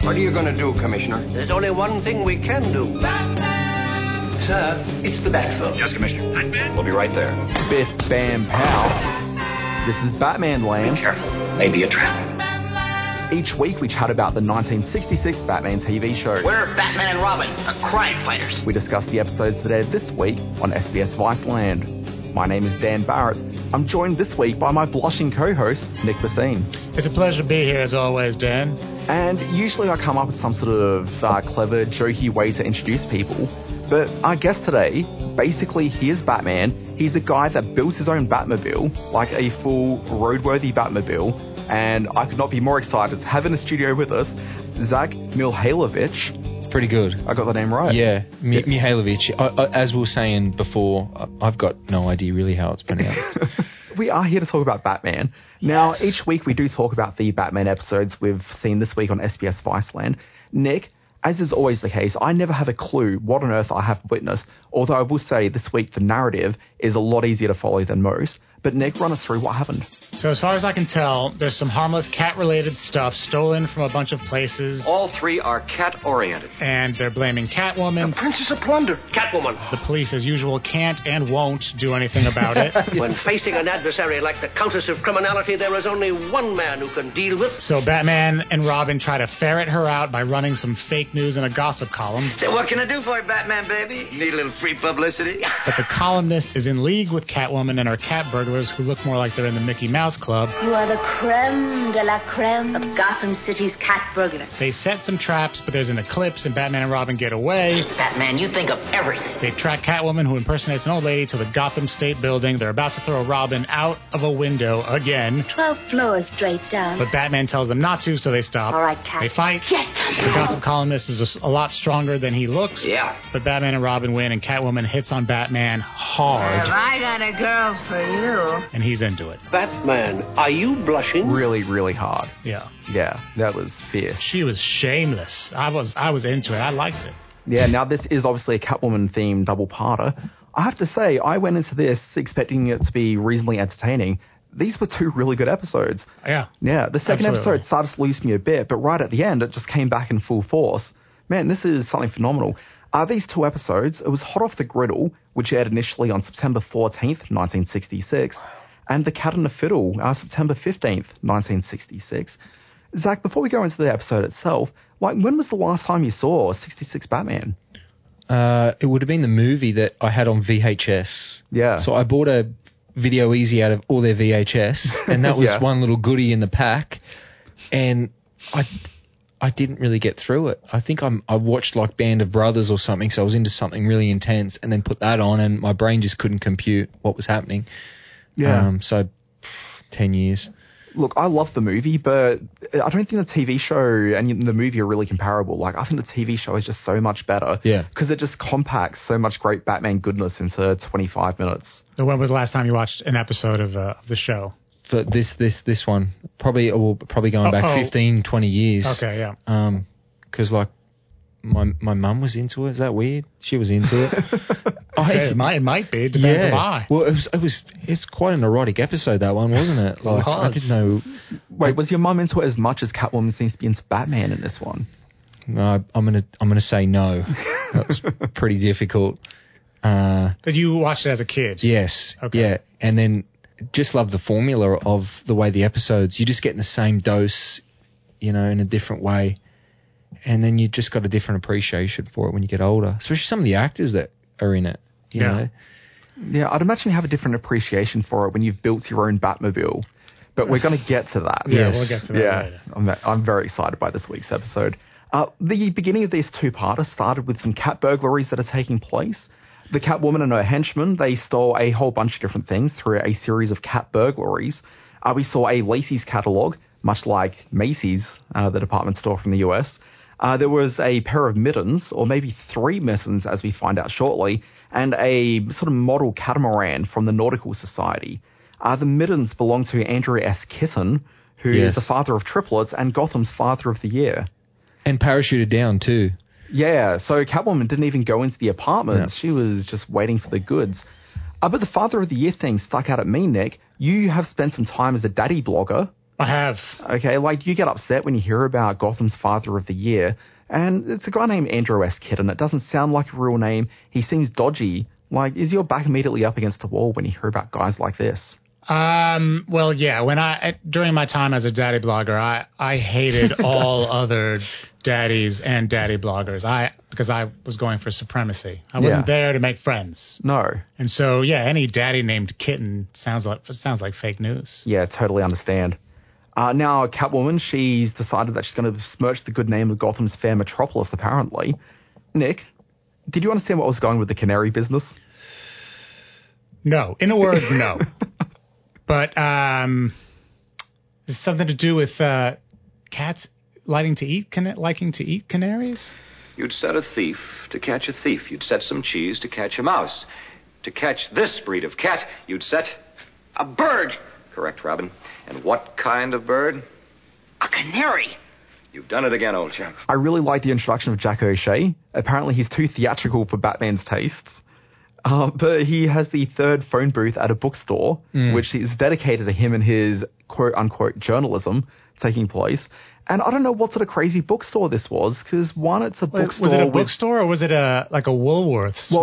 What are you going to do, Commissioner? There's only one thing we can do. Batman! Sir, it's the Batphone. Yes, Commissioner. Batman? We'll be right there. Biff, bam, pow. This is Batman Land. Be careful. Maybe a trap. Each week we chat about the 1966 Batman TV show. We're Batman and Robin, the crime fighters. We discuss the episodes that aired this week on SBS Viceland. My name is Dan Barrett. I'm joined this week by my blushing co-host, Nick Bassine. It's a pleasure to be here as always, Dan. And usually I come up with some sort of clever, jokey way to introduce people. But our guest today, basically, he is Batman. He's a guy that builds his own Batmobile, like a full roadworthy Batmobile. And I could not be more excited to have in the studio with us, Zach Mihailovich. It's pretty good. I got the name right. Yeah, Mihailovich. As we were saying before, I've got no idea really how it's pronounced. We are here to talk about Batman. Now, each week we do talk about the Batman episodes we've seen this week on SBS Viceland. Nick, as is always the case, I never have a clue what on earth I have witnessed, although I will say this week the narrative is a lot easier to follow than most. But Nick, run us through what happened. So as far as I can tell, there's some harmless cat-related stuff stolen from a bunch of places. All three are cat-oriented. And they're blaming Catwoman. The Princess of Plunder. Catwoman. The police, as usual, can't and won't do anything about it. When facing an adversary like the Countess of Criminality, there is only one man who can deal with. So Batman and Robin try to ferret her out by running some fake news in a gossip column. So what can I do for you, Batman, baby? Need a little free publicity? But the columnist is in league with Catwoman and her cat burglars who look more like they're in the Mickey Mouse Club. You are the creme de la creme of Gotham City's cat burglars. They set some traps, but there's an eclipse and Batman and Robin get away. Batman, you think of everything. They track Catwoman, who impersonates an old lady, to the Gotham State Building. They're about to throw Robin out of a window again. 12 floors straight down. But Batman tells them not to, so they stop. All right, Cat. They fight. Yes. The gossip columnist is a lot stronger than he looks. Yeah. But Batman and Robin win, and Catwoman hits on Batman hard. Have I got a girl for you? And he's into it. Batman, are you blushing? Really, really hard. Yeah. Yeah, that was fierce. She was shameless. I was into it. I liked it. Yeah, now this is obviously a Catwoman-themed double-parter. I have to say, I went into this expecting it to be reasonably entertaining. These were two really good episodes. Yeah. Yeah, the second episode started to lose me a bit, but right at the end, it just came back in full force. Man, this is something phenomenal. These two episodes, it was hot off the griddle, which aired initially on September 14th, 1966, and The Cat and the Fiddle, September 15th, 1966. Zach, before we go into the episode itself, when was the last time you saw 66 Batman? It would have been the movie that I had on VHS. Yeah. So I bought a Video Easy out of all their VHS, and that was one little goodie in the pack, and I didn't really get through it. I think I watched like Band of Brothers or something, so I was into something really intense, and then put that on, and my brain just couldn't compute what was happening. Yeah. So 10 years. Look, I love the movie, but I don't think the TV show and the movie are really comparable. Like, I think the TV show is just so much better. Yeah. Because it just compacts so much great Batman goodness into 25 minutes. So when was the last time you watched an episode of the show? For this one, probably going back 15, 20 years. Okay, yeah. Because like my mum was into it. Is that weird? She was into it. It might be. It depends on why. Well, it's quite an erotic episode, that one, wasn't it? Like, I didn't know. Wait, was your mum into it as much as Catwoman seems to be into Batman in this one? No, I'm gonna say no. That's pretty difficult. But you watched it as a kid? Yes. Okay. Yeah, and then just love the formula of the way the episodes. You're just getting the same dose, in a different way. And then you just got a different appreciation for it when you get older, especially some of the actors that are in it. You know? Yeah, I'd imagine you have a different appreciation for it when you've built your own Batmobile. But we're going to get to that. Yeah, we'll get to that later. I'm very excited by this week's episode. The beginning of these two-parters started with some cat burglaries that are taking place. The Catwoman and her henchmen, they stole a whole bunch of different things through a series of cat burglaries. We saw a Lacey's catalog, much like Macy's, the department store from the US. There was a pair of mittens, or maybe 3 mittens, as we find out shortly, and a sort of model catamaran from the Nautical Society. The mittens belong to Andrew S. Kitten, who is the father of triplets and Gotham's Father of the Year. And parachuted down, too. Yeah, so Catwoman didn't even go into the apartments. She was just waiting for the goods. But the Father of the Year thing stuck out at me, Nick. You have spent some time as a daddy blogger. I have. Okay, like you get upset when you hear about Gotham's Father of the Year, and it's a guy named Andrew S. Kidden. It doesn't sound like a real name. He seems dodgy. Like, is your back immediately up against a wall when you hear about guys like this? Well, yeah. During my time as a daddy blogger, I hated all other daddies and daddy bloggers. Because I was going for supremacy. I wasn't there to make friends. No. And so, yeah, any daddy named Kitten sounds like fake news. Yeah, totally understand. Now, Catwoman, she's decided that she's going to besmirch the good name of Gotham's fair metropolis, apparently. Nick, did you understand what was going with the canary business? No. In a word, no. But is something to do with cats liking to eat canaries? You'd set a thief to catch a thief. You'd set some cheese to catch a mouse. To catch this breed of cat, you'd set a bird. Correct, Robin. And what kind of bird? A canary. You've done it again, old chap. I really like the introduction of Jack O'Shea. Apparently he's too theatrical for Batman's tastes. But he has the third phone booth at a bookstore, which is dedicated to him and his quote-unquote journalism taking place. And I don't know what sort of crazy bookstore this was, because one, it's a bookstore. Was it a bookstore or was it like a Woolworths,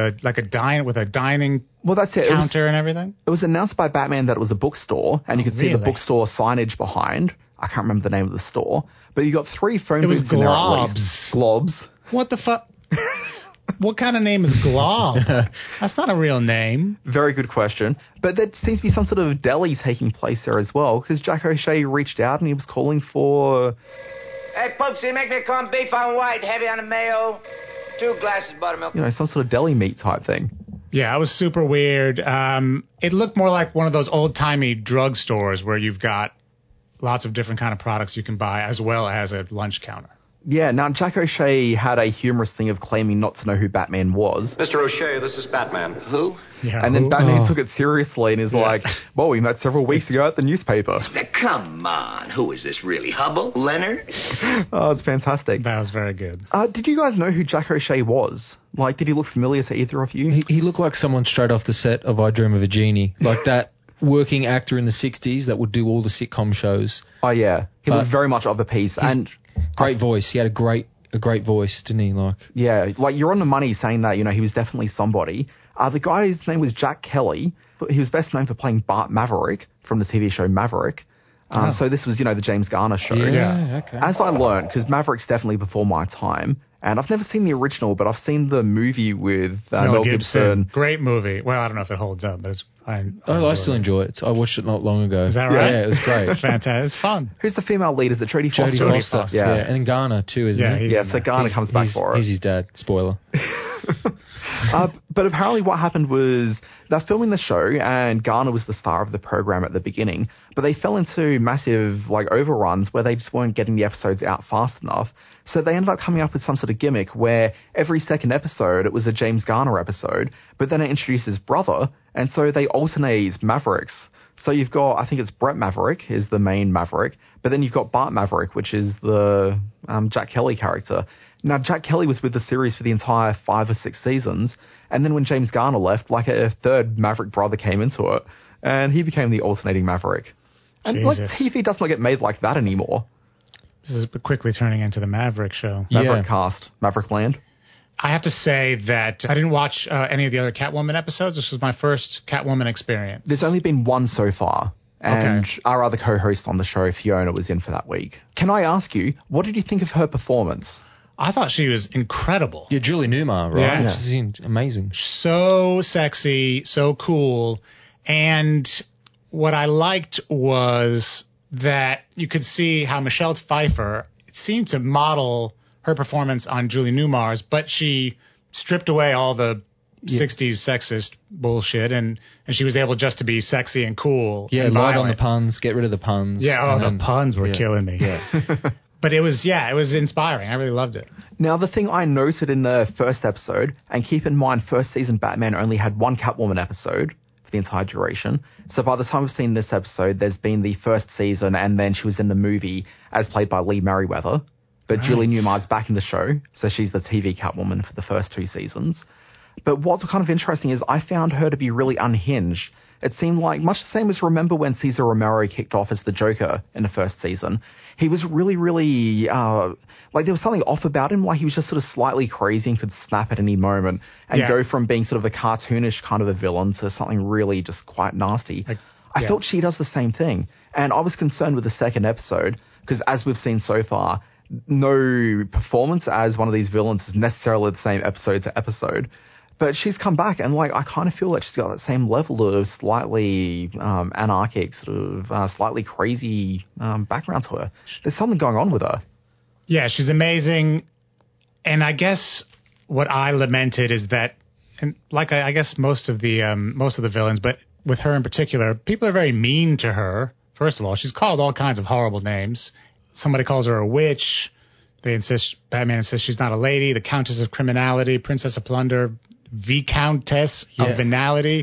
with a dining counter and everything? It was announced by Batman that it was a bookstore, and you could see the bookstore signage behind. I can't remember the name of the store, but you got 3 phone booths in there at least. Globs. What the fuck? What kind of name is Glob? That's not a real name. Very good question. But there seems to be some sort of deli taking place there as well, because Jack O'Shea reached out and he was calling for... Hey, Poopsie, make me corned beef on white, heavy on the mayo, 2 glasses buttermilk. You know, some sort of deli meat type thing. Yeah, it was super weird. It looked more like one of those old-timey drugstores where you've got lots of different kind of products you can buy, as well as a lunch counter. Yeah, now Jack O'Shea had a humorous thing of claiming not to know who Batman was. Mr. O'Shea, this is Batman. Who? Yeah, and then Batman took it seriously and is like, well, we met several weeks ago at the newspaper. Now, come on. Who is this really? Hubble? Leonard? Oh, it's fantastic. That was very good. Did you guys know who Jack O'Shea was? Like, did he look familiar to either of you? He looked like someone straight off the set of I Dream of a Genie. Like that working actor in the 60s that would do all the sitcom shows. Oh, yeah. He looked very much of the piece. And great voice. He had a great voice, didn't he? Yeah, like you're on the money saying that, you know, he was definitely somebody. The guy's name was Jack Kelly. He was best known for playing Bart Maverick from the TV show Maverick. So this was, you know, the James Garner show. Yeah, okay. As I learned, because Maverick's definitely before my time, and I've never seen the original, but I've seen the movie with Mel Gibson. Great movie. Well, I don't know if it holds up, but I still enjoy it. I watched it not long ago. Is that right? Yeah, it was great. Fantastic. It's fun. Who's the female lead? Is it Jodie Foster? Jodie Foster. Yeah. And Garner too, isn't he? Yeah, so Garner comes back for it. He's his dad. Spoiler. But apparently what happened was they're filming the show and Garner was the star of the program at the beginning, but they fell into massive overruns where they just weren't getting the episodes out fast enough. So they ended up coming up with some sort of gimmick where every second episode it was a James Garner episode, but then it introduced his brother, and so they alternate Mavericks. So you've got, I think it's Brett Maverick is the main Maverick, but then you've got Bart Maverick, which is the Jack Kelly character. Now, Jack Kelly was with the series for the entire 5 or 6 seasons, and then when James Garner left, like a third Maverick brother came into it, and he became the alternating Maverick. And TV does not get made like that anymore. This is quickly turning into the Maverick show. Maverick cast, Maverick Land. I have to say that I didn't watch any of the other Catwoman episodes. This was my first Catwoman experience. There's only been one so far. And our other co-host on the show, Fiona, was in for that week. Can I ask you, what did you think of her performance? I thought she was incredible. Yeah, Julie Newmar, right? Yeah. She's amazing. So sexy, so cool. And what I liked was that you could see how Michelle Pfeiffer seemed to model her performance on Julie Newmar's, but she stripped away all the 60s sexist bullshit, and she was able just to be sexy and cool. Yeah, light on the puns, get rid of the puns. Yeah, the puns were killing me. Yeah. But it was inspiring. I really loved it. Now, the thing I noted in the first episode, and keep in mind, first season Batman only had one Catwoman episode for the entire duration. So by the time we've seen this episode, there's been the first season, and then she was in the movie as played by Lee Merriweather. But Julie Newmar's back in the show, so she's the TV Catwoman for the first 2 seasons. But what's kind of interesting is I found her to be really unhinged. It seemed like much the same as remember when Cesar Romero kicked off as the Joker in the first season. He was really, really, like there was something off about him, like he was just sort of slightly crazy and could snap at any moment and go from being sort of a cartoonish kind of a villain to something really just quite nasty. I felt she does the same thing. And I was concerned with the second episode because as we've seen so far, no performance as one of these villains is necessarily the same episode to episode. But she's come back, and like I kind of feel like she's got that same level of slightly anarchic, sort of slightly crazy background to her. There's something going on with her. Yeah, she's amazing. And I guess what I lamented is that, and like I guess most of the villains, but with her in particular, people are very mean to her. First of all, she's called all kinds of horrible names. Somebody calls her a witch. Batman insists she's not a lady. The Countess of Criminality, Princess of Plunder, Viscountess of Venality,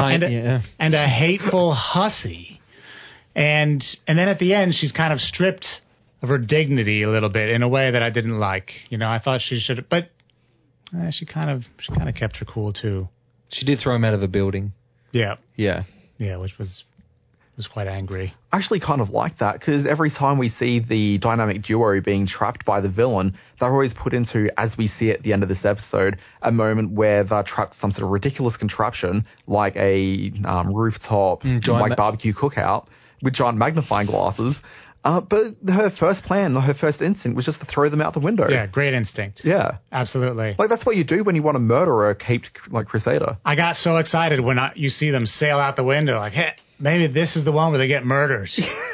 and a hateful hussy. And then at the end, she's kind of stripped of her dignity a little bit in a way that I didn't like. You know, I thought she should, but she kind of kept her cool too. She did throw him out of a building. Yeah, which was quite angry. I actually kind of like that because every time we see the dynamic duo being trapped by the villain, they're always put into, as we see at the end of this episode, a moment where they're trapped some sort of ridiculous contraption like a rooftop barbecue cookout with giant magnifying glasses. But her first plan, her first instinct was just to throw them out the window. Yeah, great instinct. Yeah. Absolutely. Like, that's what you do when you want to murder a caped, like, crusader. I got so excited when you see them sail out the window, like, hey, maybe this is the one where they get murdered.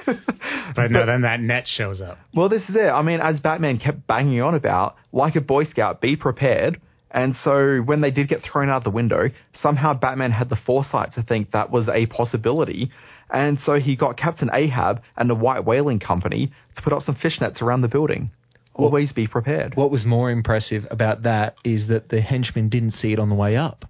But no, then that net shows up. Well, this is it. I mean, as Batman kept banging on about, like a Boy Scout, be prepared. And so when they did get thrown out the window, somehow Batman had the foresight to think that was a possibility. And so he got Captain Ahab and the White Whaling Company to put up some fishnets around the building. Always be prepared. What was more impressive about that is that the henchmen didn't see it on the way up.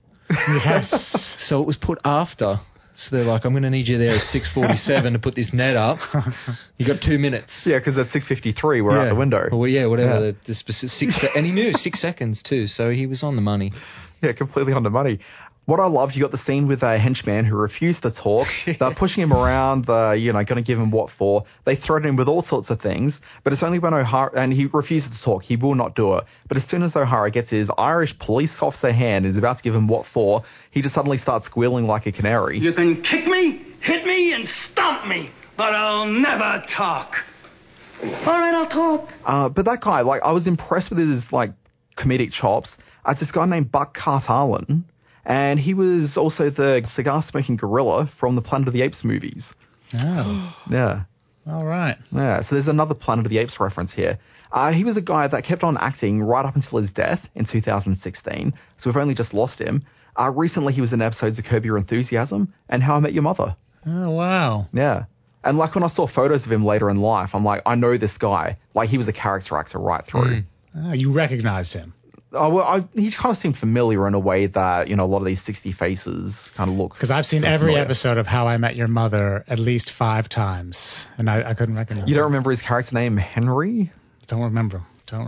Yes. So it was put after. So they're like, I'm going to need you there at 6:47 to put this net up. You got 2 minutes. Yeah, because at 6:53 we're out the window. Well, yeah, whatever. Yeah. The specific and he knew 6 seconds too, so he was on the money. Yeah, completely on the money. What I loved, you got the scene with a henchman who refused to talk. They're pushing him around, going to give him what for. They threaten him with all sorts of things, but it's only when O'Hara, and he refuses to talk, he will not do it. But as soon as O'Hara gets his Irish police officer hand and is about to give him what for, he just suddenly starts squealing like a canary. You can kick me, hit me, and stomp me, but I'll never talk. All right, I'll talk. But that guy, I was impressed with his, comedic chops. It's this guy named Buck Cartarlin. And he was also the cigar-smoking gorilla from the Planet of the Apes movies. Oh. Yeah. All right. Yeah, so there's another Planet of the Apes reference here. He was a guy that kept on acting right up until his death in 2016, so we've only just lost him. Recently, he was in episodes of Curb Your Enthusiasm and How I Met Your Mother. Oh, wow. Yeah. And when I saw photos of him later in life, I'm like, I know this guy. He was a character actor right through. Oh, you recognized him. Oh, well, he kind of seemed familiar in a way that, a lot of these 60 faces kind of look. Because I've seen every episode of How I Met Your Mother at least 5 times, and I couldn't recognize him. You don't remember his character name, Henry? Don't remember.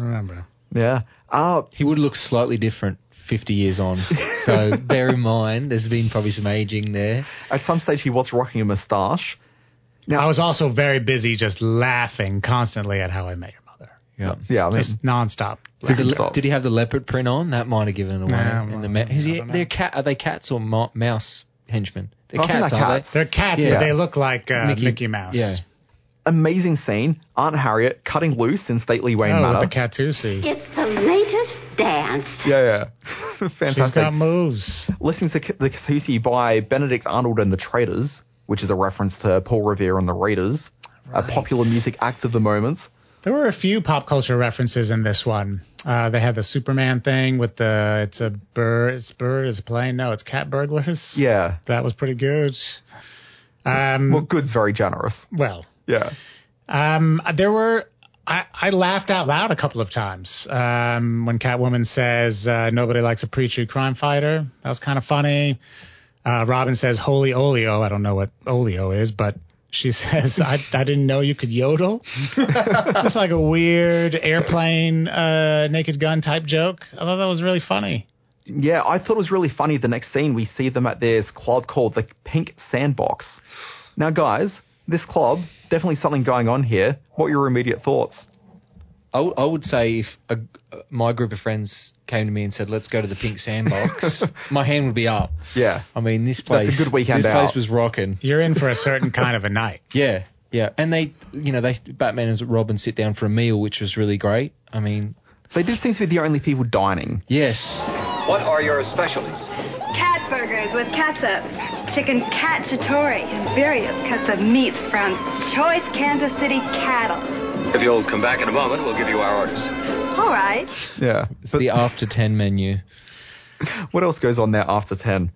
Yeah. He would look slightly different 50 years on. So bear in mind, there's been probably some aging there. At some stage, he was rocking a moustache. Now, I was also very busy just laughing constantly at How I Met Your Mother. Yeah, I mean, just nonstop. Did he have the leopard print on? That might have given it away. Are they cats or mouse henchmen? They're cats, aren't they? They're cats, but they look like Mickey Mouse. Yeah. Amazing scene. Aunt Harriet cutting loose in stately Wayne Manor. With the Catoosie. It's the latest dance. Yeah. Fantastic. She's got moves. Listening to the Catoosie by Benedict Arnold and the Traders, which is a reference to Paul Revere and the Raiders, a popular music act of the moment. There were a few pop culture references in this one. They had the Superman thing with it's a bird, it's a plane. No, it's cat burglars. Yeah. That was pretty good. Well, good's very generous. Well. Yeah. I laughed out loud a couple of times when Catwoman says, nobody likes a pre-true crime fighter. That was kind of funny. Robin says, holy oleo. I don't know what oleo is, but she says, I didn't know you could yodel. It's like a weird airplane Naked Gun type joke. I thought that was really funny. Yeah, I thought it was really funny. The next scene, we see them at this club called the Pink Sandbox. Now, guys, this club, definitely something going on here. What are your immediate thoughts? I would say if my group of friends came to me and said, let's go to the Pink Sandbox, my hand would be up. Yeah. I mean, this place... That's a good weekend out. This place was rocking. You're in for a certain kind of a night. Yeah, yeah. And Batman and Robin sit down for a meal, which was really great. I mean... They did seem to be the only people dining. Yes. What are your specialties? Cat burgers with catsup, chicken cacciatore, and various cuts of meats from choice Kansas City cattle. If you'll come back in a moment, we'll give you our orders. All right. Yeah. It's the after 10 menu. What else goes on there after 10?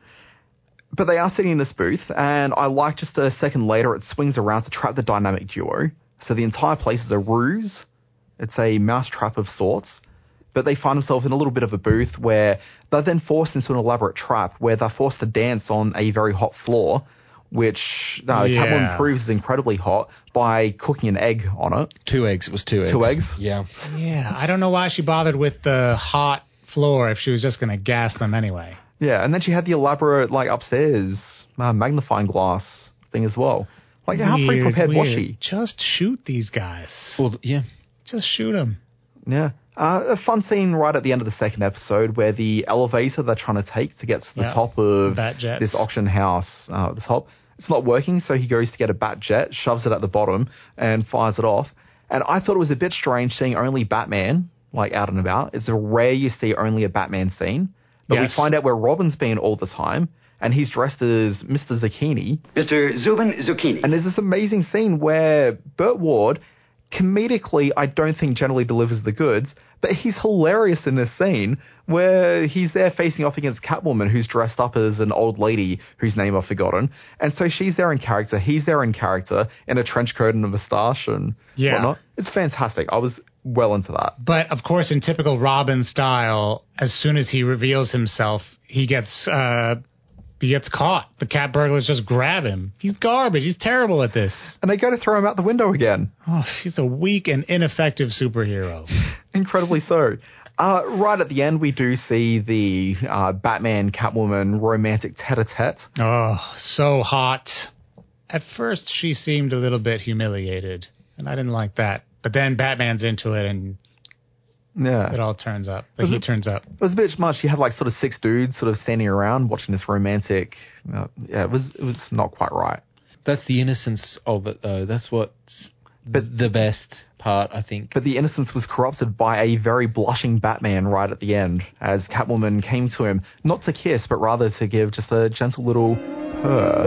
But they are sitting in this booth, and I like just a second later, it swings around to trap the dynamic duo. So the entire place is a ruse. It's a mousetrap of sorts. But they find themselves in a little bit of a booth where they're then forced into an elaborate trap where they're forced to dance on a very hot floor, which Catwoman proves is incredibly hot by cooking an egg on it. 2 eggs. It was 2 eggs. 2 eggs? Yeah. Yeah, I don't know why she bothered with the hot floor if she was just going to gas them anyway. Yeah, and then she had the elaborate, upstairs magnifying glass thing as well. How pre-prepared was she? Just shoot these guys. Well, yeah. Just shoot them. Yeah. A fun scene right at the end of the second episode where the elevator they're trying to take to get to the top of this auction house, the top, it's not working, so he goes to get a bat jet, shoves it at the bottom, and fires it off. And I thought it was a bit strange seeing only Batman, out and about. It's rare you see only a Batman scene. But we find out where Robin's been all the time, and he's dressed as Mr. Zucchini. Mr. Zubin Zucchini. And there's this amazing scene where Burt Ward, comedically, I don't think generally delivers the goods, but he's hilarious in this scene where he's there facing off against Catwoman, who's dressed up as an old lady whose name I've forgotten. And so she's there in character, he's there in character, in a trench coat and a moustache and whatnot. It's fantastic. I was well into that. But, of course, in typical Robin style, as soon as he reveals himself, he gets caught. The cat burglars just grab him. He's garbage. He's terrible at this. And they go to throw him out the window again. Oh, he's a weak and ineffective superhero. Incredibly so. Right at the end, we do see the Batman-Catwoman romantic tete-a-tete. Oh, so hot. At first, she seemed a little bit humiliated, and I didn't like that. But then Batman's into it, and it all turns up. He turns up. It was a bit much. You had 6 dudes sort of standing around watching this romantic. It was not quite right. That's the innocence of it, though. That's what's the best part, I think. But the innocence was corrupted by a very blushing Batman right at the end, as Catwoman came to him, not to kiss, but rather to give just a gentle little purr.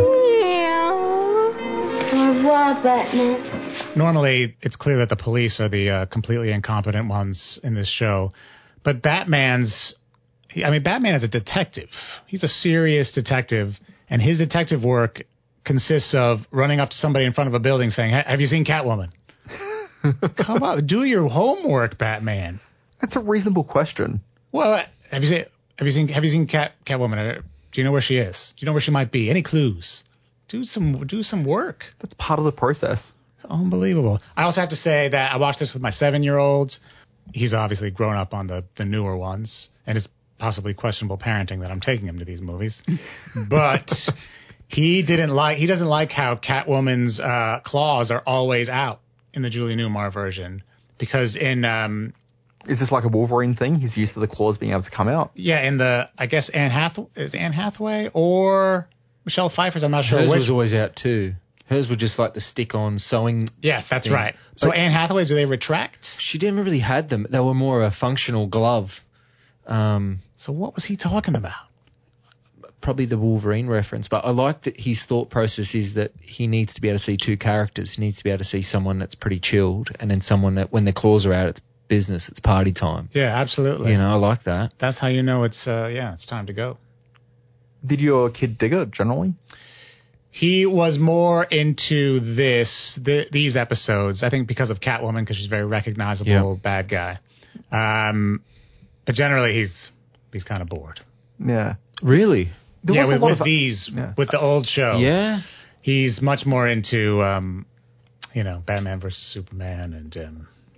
Au revoir, Batman. Normally, it's clear that the police are the completely incompetent ones in this show. But Batman is a detective. He's a serious detective. And his detective work consists of running up to somebody in front of a building saying, have you seen Catwoman? Come on, do your homework, Batman. That's a reasonable question. Well, have you seen Catwoman? Do you know where she is? Do you know where she might be? Any clues? Do some work. That's part of the process. Unbelievable. I also have to say that I watched this with my 7-year-old. He's obviously grown up on the newer ones, and it's possibly questionable parenting that I'm taking him to these movies. But he doesn't like how Catwoman's claws are always out in the Julie Newmar version, because in is this like a Wolverine thing? He's used to the claws being able to come out. Yeah, in I guess Anne Hathaway or Michelle Pfeiffer's. I'm not sure Hers which. was always out too. Hers were just like the stick-on sewing. Yes, that's things. right. So Anne Hathaway's, do they retract? She didn't really had them. They were more a functional glove. So what was he talking about? Probably the Wolverine reference, but I like that his thought process is that he needs to be able to see 2 characters. He needs to be able to see someone that's pretty chilled, and then someone that when their claws are out, it's business, it's party time. Yeah, absolutely. I like that. That's how you know it's time to go. Did your kid dig it generally? He was more into these episodes, I think, because of Catwoman, because she's a very recognizable bad guy. But generally, he's kind of bored. Yeah. Really? With the old show. Yeah. He's much more into, Batman versus Superman and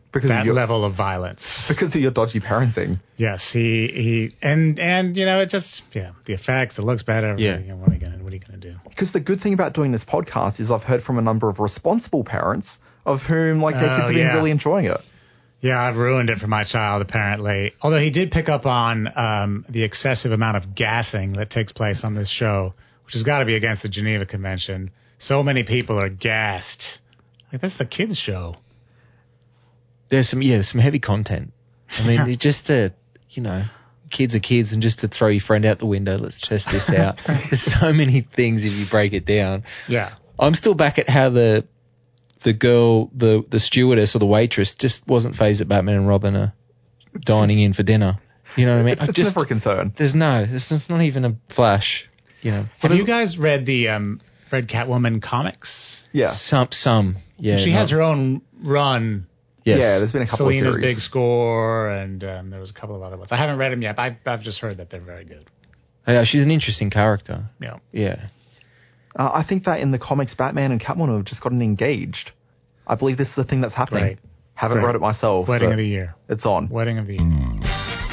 Because that level of violence. Because of your dodgy parenting. Yes, and it just the effects, it looks better. Yeah. What are you gonna do? Because the good thing about doing this podcast is I've heard from a number of responsible parents of whom their kids have been really enjoying it. Yeah, I've ruined it for my child apparently. Although he did pick up on the excessive amount of gassing that takes place on this show, which has got to be against the Geneva Convention. So many people are gassed. Like, that's the kids' show. There's some heavy content. I mean, just to, kids are kids, and just to throw your friend out the window, let's test this out. There's so many things if you break it down. Yeah. I'm still back at how the girl, the stewardess or the waitress just wasn't fazed that Batman and Robin are dining in for dinner. You know what I mean? It's never a concern. There's not even a flash. Have you guys read the Red Catwoman comics? Yeah. Some. Yeah. She has her own run. Yes. Yeah, there's been a couple Selina's of series. Big Score, and there was a couple of other ones. I haven't read them yet, but I've just heard that they're very good. Yeah, she's an interesting character. Yeah. Yeah. I think that in the comics, Batman and Catwoman have just gotten engaged. I believe this is the thing that's happening. Right. Haven't read it myself. Wedding of the year. It's on. Wedding of the year.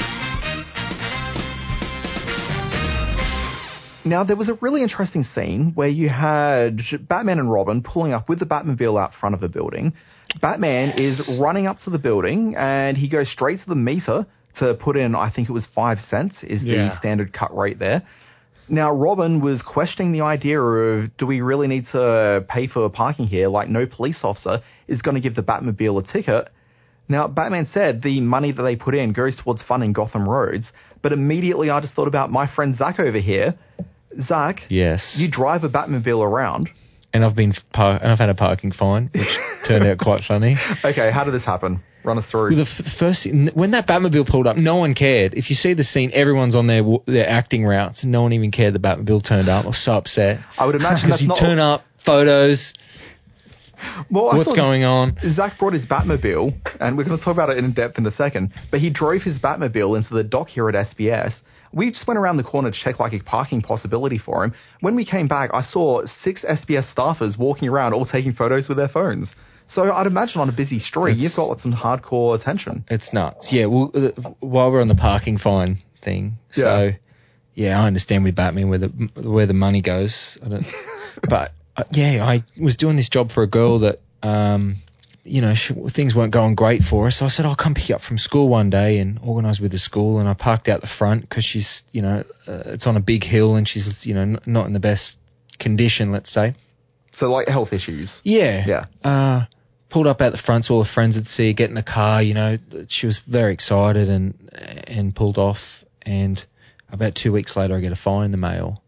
Now, there was a really interesting scene where you had Batman and Robin pulling up with the Batmobile out front of the building. Batman is running up to the building, and he goes straight to the meter to put in, I think it was 5 cents is the standard cut rate there. Now, Robin was questioning the idea of, do we really need to pay for parking here? Like, no police officer is going to give the Batmobile a ticket. Now, Batman said the money that they put in goes towards funding Gotham roads, but immediately I just thought about my friend Zach over here. Zach, yes, you drive a Batmobile around, and I've had a parking fine, which turned out quite funny. Okay, how did this happen? Run us through. Well, the first when that Batmobile pulled up, no one cared. If you see the scene, everyone's on their acting routes, and no one even cared the Batmobile turned up. I was so upset. I would imagine that's not... turn up, photos. Well, what's going on? Zach brought his Batmobile, and we're going to talk about it in depth in a second, but he drove his Batmobile into the dock here at SBS. We just went around the corner to check like a parking possibility for him. When we came back, I saw 6 SBS staffers walking around all taking photos with their phones. So I'd imagine on a busy street, you've got some hardcore attention. It's nuts. Yeah, well, while we're on the parking fine thing, so yeah, I understand with Batman where the money goes. But I was doing this job for a girl that, things weren't going great for her. So I said, I'll come pick you up from school one day and organise with the school. And I parked out the front because she's, it's on a big hill and she's, not in the best condition, let's say. So like health issues. Yeah. Pulled up out the front so all her friends would see her get in the car. She was very excited and pulled off. And about 2 weeks later, I get a fine in the mail,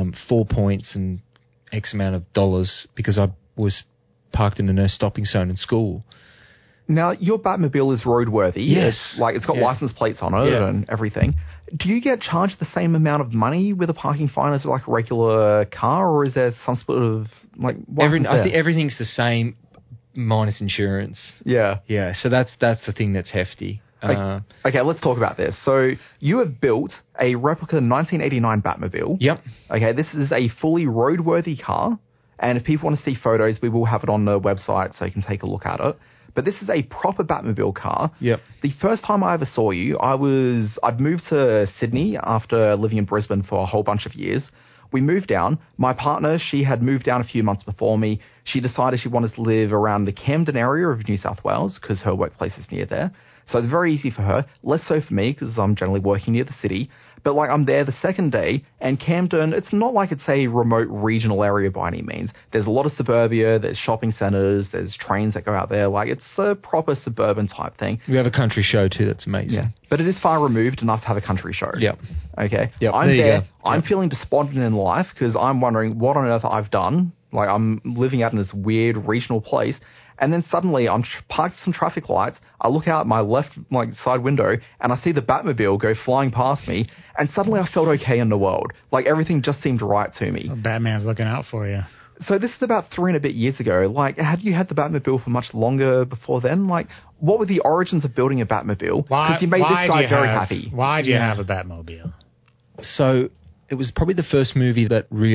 4 points and X amount of dollars because I was parked in a no stopping zone in school. Now, your Batmobile is roadworthy. Yes. It's got license plates on it and everything. Do you get charged the same amount of money with a parking fine as like a regular car, or is there some sort of like I think everything's the same minus insurance. Yeah. Yeah, so that's the thing that's hefty. Okay, let's talk about this. So you have built a replica 1989 Batmobile. Yep. Okay, this is a fully roadworthy car. And if people want to see photos, we will have it on the website so you can take a look at it. But this is a proper Batmobile car. Yep. The first time I ever saw you, I'd moved to Sydney after living in Brisbane for a whole bunch of years. We moved down. My partner, she had moved down a few months before me. She decided she wanted to live around the Camden area of New South Wales because her workplace is near there. So it's very easy for her, less so for me because I'm generally working near the city. But I'm there the second day, and Camden, it's not like it's a remote regional area by any means. There's a lot of suburbia, there's shopping centres, there's trains that go out there. It's a proper suburban type thing. We have a country show too that's amazing. Yeah. But it is far removed enough to have a country show. Yep. Okay? Yep. I'm there. I'm Yep. feeling despondent in life because I'm wondering what on earth I've done. I'm living out in this weird regional place. And then suddenly I'm parked at some traffic lights. I look out my left side window and I see the Batmobile go flying past me. And suddenly I felt okay in the world. Everything just seemed right to me. Well, Batman's looking out for you. So this is about 3 and a bit years ago. Had you had the Batmobile for much longer before then? What were the origins of building a Batmobile? Because you made this guy very happy. Why do you have a Batmobile? So it was probably the first movie that really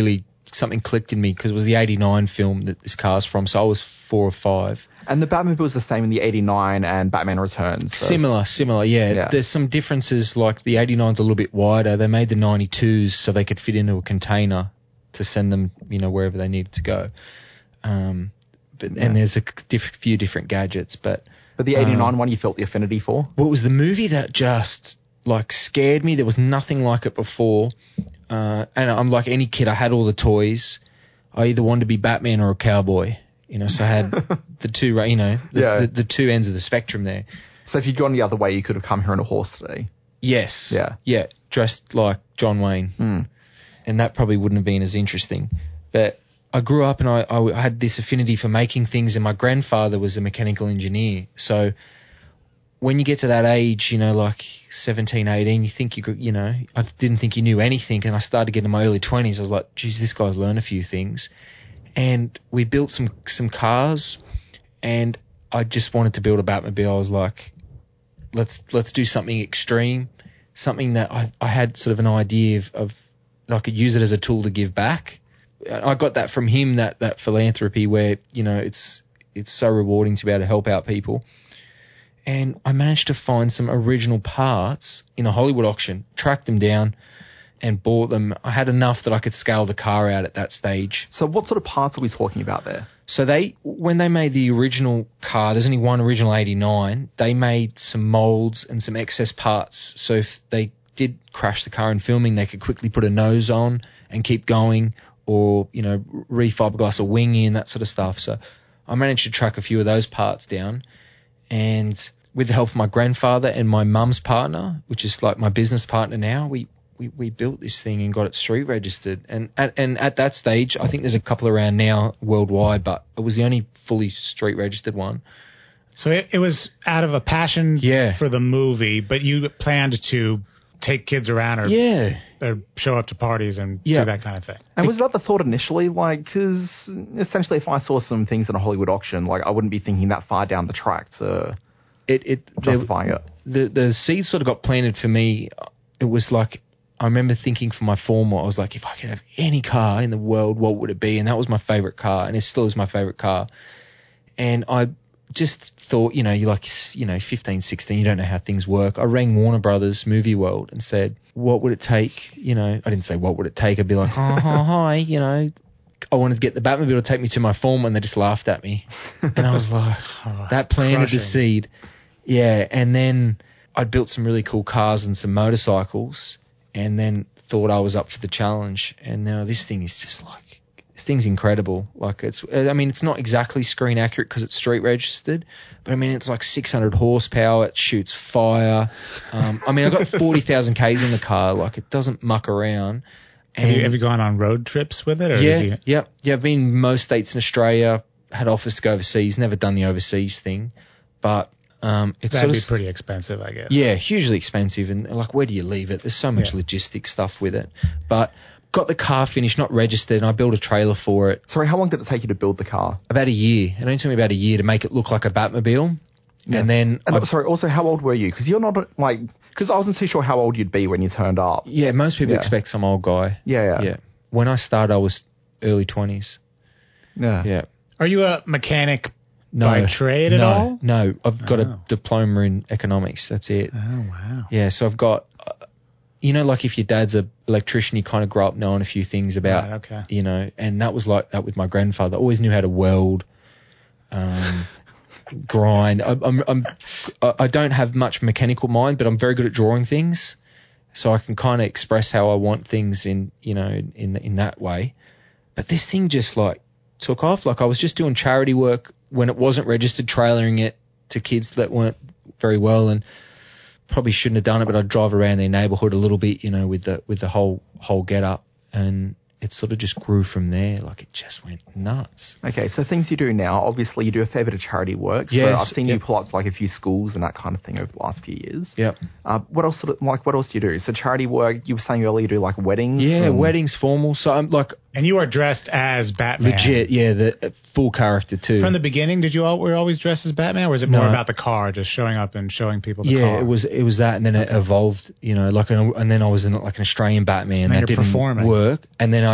something clicked in me because it was the 89 film that this car's from, so I was 4 or 5. And the Batmobile was the same in the 89 and Batman Returns. So. Similar, yeah. There's some differences, like the 89's a little bit wider. They made the 92s so they could fit into a container to send them, wherever they needed to go. And there's a few different gadgets, but the 89 one you felt the affinity for? Well, it was the movie that just scared me. There was nothing like it before. And I'm like any kid, I had all the toys. I either wanted to be Batman or a cowboy, so I had the two, the two ends of the spectrum there. So if you'd gone the other way, you could have come here on a horse today. Yes. Yeah. Yeah, dressed like John Wayne. Mm. And that probably wouldn't have been as interesting. But I grew up and I had this affinity for making things, and my grandfather was a mechanical engineer. So when you get to that age, 17, 18, you think I didn't think you knew anything, and I started getting in my early 20s. I was like, geez, this guy's learned a few things. And we built some cars, and I just wanted to build a Batmobile. I was like, let's do something extreme, something that I had sort of an idea of I could use it as a tool to give back. I got that from him, that philanthropy where, it's so rewarding to be able to help out people. And I managed to find some original parts in a Hollywood auction, tracked them down and bought them. I had enough that I could scale the car out at that stage. So what sort of parts are we talking about there? So when they made the original car, there's only one original 89, they made some molds and some excess parts. So if they did crash the car in filming, they could quickly put a nose on and keep going, or, re-fiberglass a wing in, that sort of stuff. So I managed to track a few of those parts down, and with the help of my grandfather and my mum's partner, which is like my business partner now, we built this thing and got it street registered. And at that stage, I think there's a couple around now worldwide, but it was the only fully street registered one. So it was out of a passion for the movie, but you planned to take kids around or show up to parties and do that kind of thing. And was that the thought initially? Because essentially if I saw some things in a Hollywood auction, I wouldn't be thinking that far down the track to justify it. The seed sort of got planted for me. It was like, I remember thinking for my formal, I was like, if I could have any car in the world, what would it be? And that was my favorite car, and it still is my favorite car. And I just thought, you're like, 15, 16, you don't know how things work. I rang Warner Brothers Movie World and said, what would it take? I didn't say what would it take. I'd be like, hi, I wanted to get the Batmobile to take me to my form, and they just laughed at me. And I was like, that planted the seed. Yeah, and then I'd built some really cool cars and some motorcycles, and then thought I was up for the challenge. And now this thing is just this thing's incredible. It's not exactly screen accurate because it's street registered, but it's like 600 horsepower. It shoots fire. I got 40,000 Ks in the car. It doesn't muck around. And have you gone on road trips with it? Or yeah. I've been in most states in Australia, had offers to go overseas, never done the overseas thing, but that'd be pretty expensive, I guess. Yeah, hugely expensive, and where do you leave it? There's so much logistic stuff with it. But got the car finished, not registered, and I built a trailer for it. Sorry, how long did it take you to build the car? About a year. It only took me about a year to make it look like a Batmobile. Yeah. And then... also, how old were you? Because you're not, because I wasn't too sure how old you'd be when you turned up. Yeah, most people expect some old guy. Yeah. When I started, I was early 20s. Yeah. Are you a mechanic by trade at all? No, I've got a diploma in economics. That's it. Oh, wow. Yeah, so I've got... if your dad's an electrician, you kind of grow up knowing a few things about, and that was like that with my grandfather. I always knew how to weld, grind. I don't have much mechanical mind, but I'm very good at drawing things, so I can kind of express how I want things in that way. But this thing just took off. I was just doing charity work when it wasn't registered, trailering it to kids that weren't very well, and probably shouldn't have done it, but I'd drive around their neighbourhood a little bit, with the whole get up, and it sort of just grew from there. It just went nuts. Okay, so things you do now, obviously you do a fair bit of charity work. Yes, so I've seen you pull up to a few schools and that kind of thing over the last few years. Yep. What else what else do you do? So charity work, you were saying earlier you do weddings? Yeah, weddings, formal. So I'm And you are dressed as Batman. Legit, yeah, the full character too. From the beginning, were you always dressed as Batman, or was it more about the car, just showing up and showing people the car? Yeah, it was that, and then it evolved, and then I was in an Australian Batman. And that didn't work. And then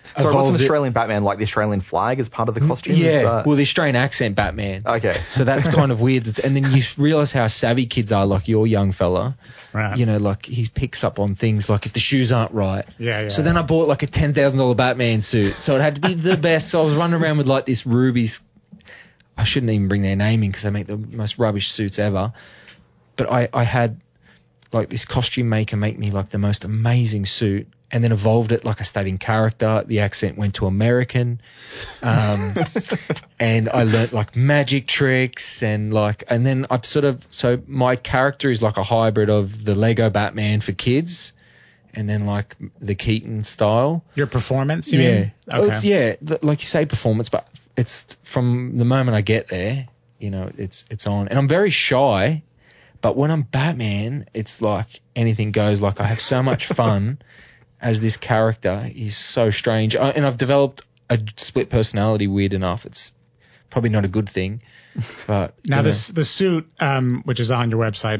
So it was evolved an it. Australian Batman, like the Australian flag as part of the costume? Yeah, well, the Australian accent Batman. Okay. So that's kind of weird. And then you realise how savvy kids are, like your young fella. Right. You know, like he picks up on things like if the shoes aren't right. Yeah. So then I bought like a $10,000 Batman suit. So it had to be the best. So I was running around with like this Ruby's. I shouldn't even bring their name in because they make the most rubbish suits ever. But I had like this costume maker make me like the most amazing suit. And then evolved it, like I stayed in character. The accent went to American, and I learnt like magic tricks and then I've so my character is like a hybrid of the Lego Batman for kids, and then like the Keaton style. Your performance, you mean? Okay. Like you say, performance, but it's from the moment I get there, you know, it's on, and I'm very shy, but when I'm Batman, it's like anything goes. Like I have so much fun. As this character, he's so strange. And I've developed a split personality, weird enough. It's probably not a good thing. But now the suit, which is on your website,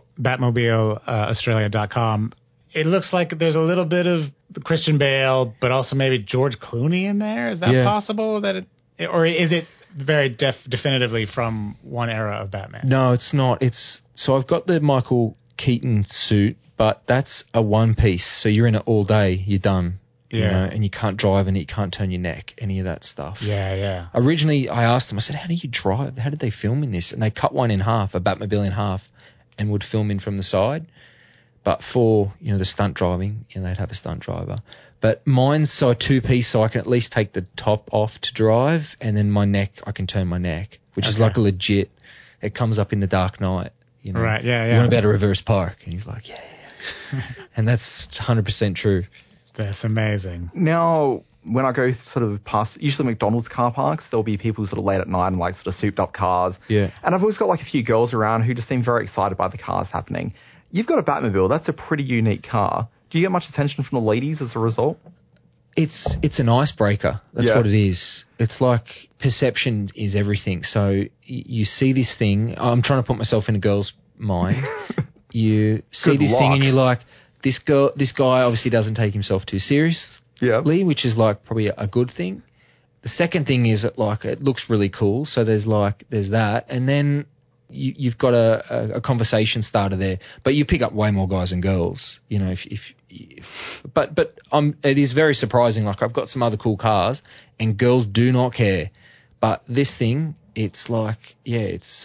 Batmobileaustralia.com, it looks like there's a little bit of Christian Bale, but also maybe George Clooney in there. Is that possible? Or is it very definitively from one era of Batman? No, it's not. So I've got the Michael Keaton suit, but that's a one piece. So you're in it all day. You're done. You know, and you can't drive in it. You can't turn your neck. Any of that stuff. Yeah. Originally, I asked them. I said, "How do you drive? How did they film in this?" And they cut one in half, a Batmobile in half, and would film in from the side. But for the stunt driving, they'd have a stunt driver. But mine's so a two piece, so I can at least take the top off to drive, and then my neck, I can turn my neck, which is like a legit. It comes up in the Dark Knight. You know, right? Yeah. You want to be able to reverse park, and he's like, yeah. And that's 100% true. That's amazing. Now, when I go sort of past, usually McDonald's car parks, there'll be people sort of late at night in like sort of souped up cars. Yeah. And I've always got like a few girls around who just seem very excited by the cars happening. You've got a Batmobile. That's a pretty unique car. Do you get much attention from the ladies as a result? It's an icebreaker. That's what it is. It's like perception is everything. So you see this thing. I'm trying to put myself in a girl's mind. You see this thing and you're like, this guy obviously doesn't take himself too seriously, which is like probably a good thing. The second thing is that like it looks really cool. So there's that, and then you've got a conversation starter there. But you pick up way more guys than girls, you know. But it is very surprising. Like I've got some other cool cars, and girls do not care. But this thing, it's like it's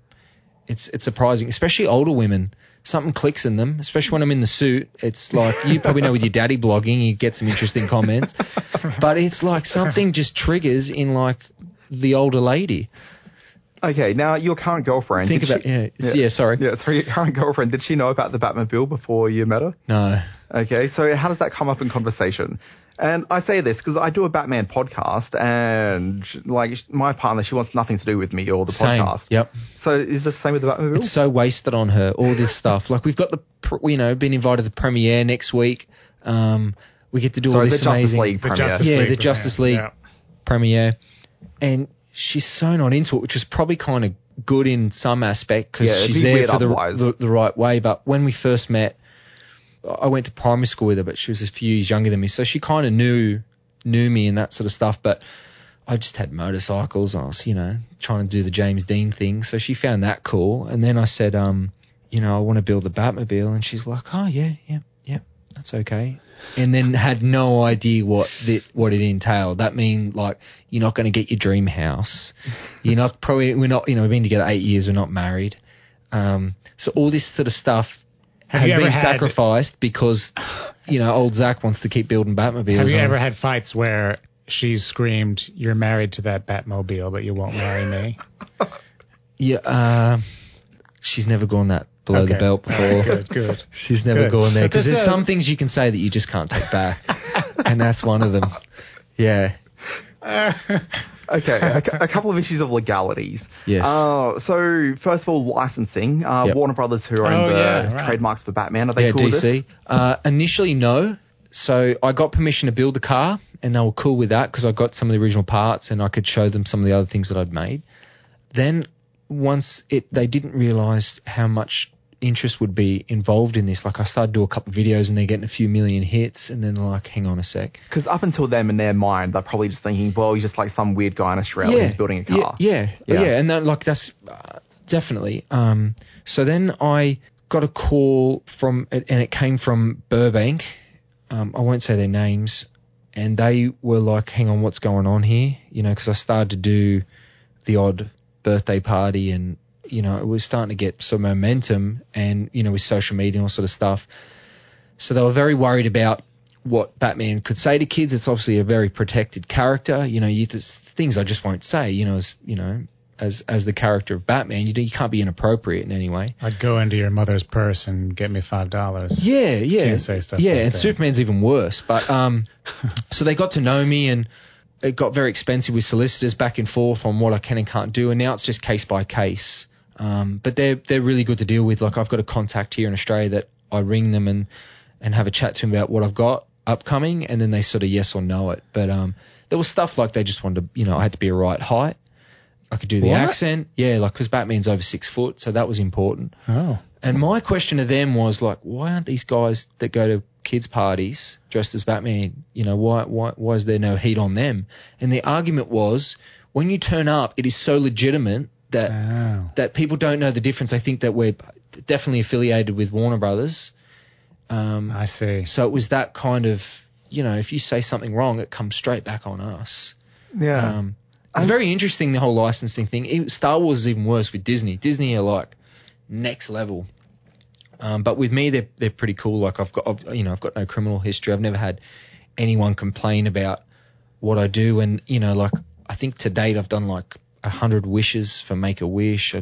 surprising, especially older women. Something clicks in them, especially when I'm in the suit. It's like, you probably know with your daddy blogging, you get some interesting comments. But it's like something just triggers in like the older lady. Okay, now your current girlfriend. Sorry. Yeah, so your current girlfriend, did she know about the Batmobile before you met her? No. Okay, so how does that come up in conversation? And I say this because I do a Batman podcast, and like my partner, she wants nothing to do with me or the podcast. Yep. So is this the same with the Batmobile? It's so wasted on her, all this stuff. Like we've got been invited to the premiere next week. We get to do all this amazing. The Justice League premiere, and she's so not into it, which is probably kind of good in some aspect because she's there for the right way. But when we first met, I went to primary school with her, but she was a few years younger than me, so she kind of knew me and that sort of stuff. But I just had motorcycles. I was, trying to do the James Dean thing, so she found that cool. And then I said, I want to build the Batmobile, and she's like, oh yeah, that's okay. And then had no idea what it entailed. That mean like you're not going to get your dream house. We're not. We've been together 8 years. We're not married. So all this sort of stuff has been sacrificed because, old Zach wants to keep building Batmobiles. Have you ever had fights where she's screamed, "You're married to that Batmobile, but you won't marry me"? Yeah, she's never gone that below the belt before. Good. She's never gone there because there's some things you can say that you just can't take back, and that's one of them. Yeah. Okay, a couple of issues of legalities. Yes. So, first of all, licensing. Warner Brothers, who own the trademarks for Batman, are they cool with DC. this? Initially, no. So, I got permission to build the car, and they were cool with that because I got some of the original parts, and I could show them some of the other things that I'd made. Then, they didn't realise how much interest would be involved in this. Like I started to do a couple of videos and they're getting a few million hits, and then they're like, hang on a sec. Because up until them in their mind, they're probably just thinking, well, he's just like some weird guy in Australia who's building a car. Yeah. And then, like that's definitely. So then I got a call from, and it came from Burbank. I won't say their names, and they were like, hang on, what's going on here? You know, because I started to do the odd birthday party, and you know, it was starting to get some momentum, and you know, with social media and all sort of stuff. So they were very worried about what Batman could say to kids. It's obviously a very protected character. You know, things I just won't say. You know, as the character of Batman, you can't be inappropriate in any way. I'd go into your mother's purse and get me $5. Yeah. Can't say stuff yeah, like and that. Superman's even worse. But so they got to know me, and it got very expensive with solicitors back and forth on what I can and can't do. And now it's just case by case. But they're really good to deal with. Like I've got a contact here in Australia that I ring them and have a chat to them about what I've got upcoming, and then they sort of yes or no it. But there was stuff like they just wanted to, you know, I had to be a right height. I could do the accent. Yeah, like because Batman's over 6 foot, so that was important. Oh. And my question to them was like, why aren't these guys that go to kids' parties dressed as Batman, you know, why is there no heat on them? And the argument was, when you turn up, it is so legitimate that people don't know the difference. They think that we're definitely affiliated with Warner Brothers. I see. So it was that kind of, you know, if you say something wrong, it comes straight back on us. Yeah. It's very interesting, the whole licensing thing. Star Wars is even worse with Disney. Disney are like next level. But with me, they're pretty cool. Like I've got no criminal history. I've never had anyone complain about what I do. And, you know, like I think to date I've done like 100 wishes for Make-A-Wish.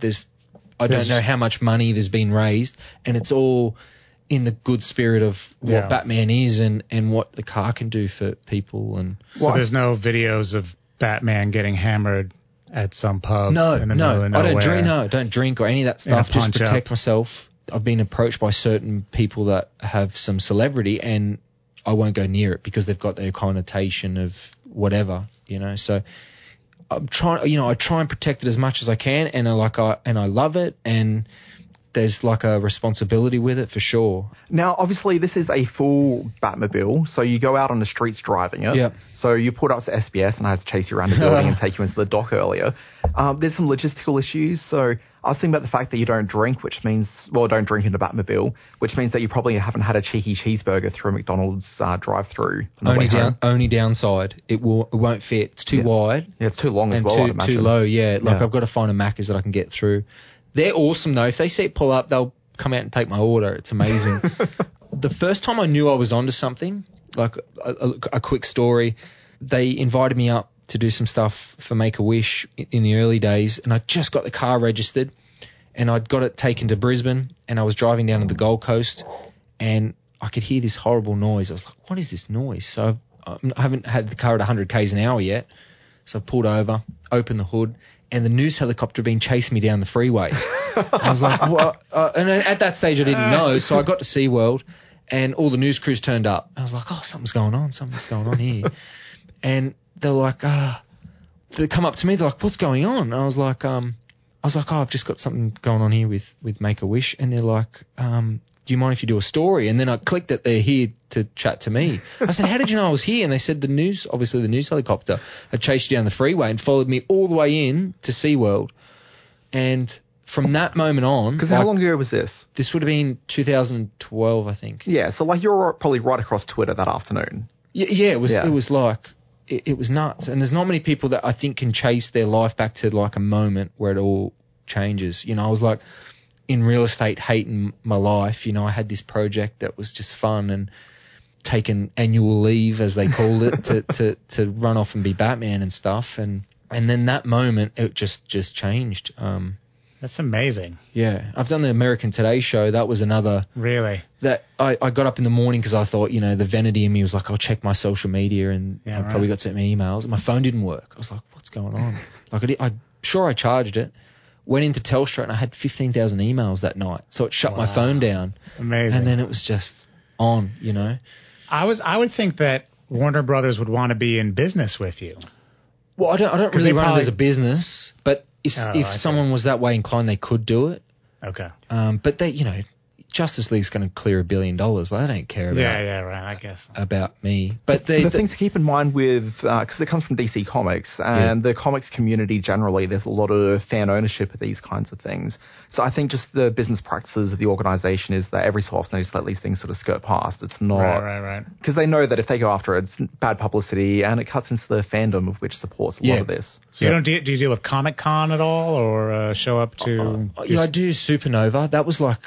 I don't know how much money there's been raised, and it's all in the good spirit of what Batman is and what the car can do for people. And so there's no videos of Batman getting hammered at some pub in the middle of nowhere. I don't drink or any of that stuff. Just protect myself. I've been approached by certain people that have some celebrity, and I won't go near it because they've got their connotation of whatever, you know. So I'm trying, you know, I try and protect it as much as I can, and I love it, and there's like a responsibility with it for sure. Now, obviously, this is a full Batmobile, so you go out on the streets driving it. Yep. So you pulled up to SBS, and I had to chase you around the building and take you into the dock earlier. There's some logistical issues. So I was thinking about the fact that you don't drink, which means, well, don't drink in the Batmobile, which means that you probably haven't had a cheeky cheeseburger through a McDonald's drive-through. Only downside, it won't fit. It's too wide. Yeah, it's too long as well, I'd imagine. Too low, yeah. Like I've got to find a Macca's that I can get through. They're awesome, though. If they see it pull up, they'll come out and take my order. It's amazing. The first time I knew I was onto something, like a quick story, they invited me up to do some stuff for Make-A-Wish in the early days, and I just got the car registered, and I'd got it taken to Brisbane, and I was driving down to the Gold Coast, and I could hear this horrible noise. I was like, what is this noise? So I haven't had the car at 100 k's an hour yet, so I pulled over, opened the hood, and the news helicopter had been chasing me down the freeway. I was like, what? And at that stage I didn't know, so I got to SeaWorld, and all the news crews turned up. I was like, oh, something's going on here. And they're like, they come up to me, they're like, what's going on? And I was like, oh, I've just got something going on here with Make-A-Wish. And they're like, do you mind if you do a story? And then I clicked that they're here to chat to me. I said, how did you know I was here? And they said the news helicopter had chased you down the freeway and followed me all the way in to SeaWorld. And from that moment on... Because how long ago was this? This would have been 2012, I think. Yeah, so like you're probably right across Twitter that afternoon. Yeah, it was like... It was nuts. And there's not many people that I think can chase their life back to like a moment where it all changes. You know, I was like... in real estate, hating my life. You know, I had this project that was just fun and taking annual leave, as they called it, to run off and be Batman and stuff. And then that moment, it just changed. That's amazing. Yeah. I've done the American Today show. That was another... Really? That I got up in the morning because I thought, you know, the vanity in me was like, I'll check my social media, and I probably got some emails. And my phone didn't work. I was like, what's going on? Like, I charged it. Went into Telstra and I had 15,000 emails that night. So it shut my phone down. Amazing. And then it was just on, you know. I would think that Warner Brothers would want to be in business with you. Well, I don't really run it as a business, but if someone was that way inclined, they could do it. Okay. But they, Justice League's going to clear $1 billion. Like, they don't care about. Yeah, right. I guess about me. But the thing to keep in mind with because it comes from DC Comics and the comics community generally, there's a lot of fan ownership of these kinds of things. So I think just the business practices of the organization is that every so often they just let these things sort of skirt past. It's not right. Because they know that if they go after it, it's bad publicity and it cuts into the fandom of which supports a lot of this. So you don't do you deal with Comic Con at all, or show up to? I do Supernova. That was like.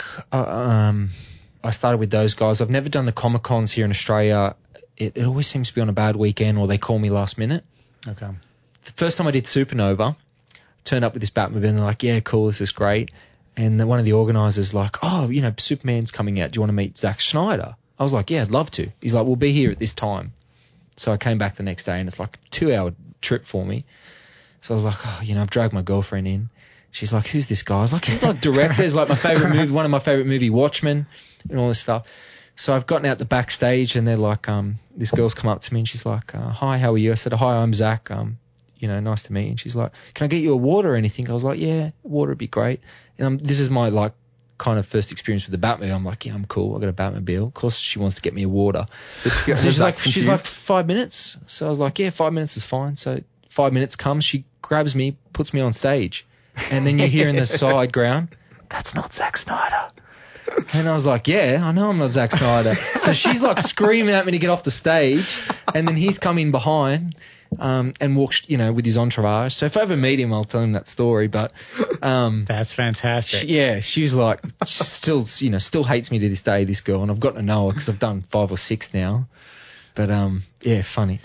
I started with those guys. I've never done the Comic Cons here in Australia. It always seems to be on a bad weekend or they call me last minute. Okay. The first time I did Supernova, turned up with this Batmobile and they're like, yeah, cool, this is great. And then one of the organisers like, oh, Superman's coming out. Do you want to meet Zack Snyder? I was like, yeah, I'd love to. He's like, we'll be here at this time. So I came back the next day and it's like a 2-hour trip for me. So I was like, I've dragged my girlfriend in. She's like, who's this guy? I was like, he's like directors, like my favourite movie, one of my favourite movie, Watchmen, and all this stuff. So I've gotten out the backstage and they're like, this girl's come up to me and she's like, hi, how are you? I said, hi, I'm Zach. Nice to meet you. And she's like, can I get you a water or anything? I was like, yeah, water would be great. And this is my like kind of first experience with the Batmobile. I'm like, yeah, I'm cool. I got a Batmobile. Of course, she wants to get me a water. So she's like 5 minutes. So I was like, yeah, 5 minutes is fine. So 5 minutes comes, she grabs me, puts me on stage. And then you hear in the side ground, that's not Zack Snyder. And I was like, yeah, I know I'm not Zack Snyder. So she's like screaming at me to get off the stage. And then he's come in behind and walks, with his entourage. So if I ever meet him, I'll tell him that story. But that's fantastic. She's like, still hates me to this day, this girl. And I've got to know her because I've done 5 or 6 now. But funny.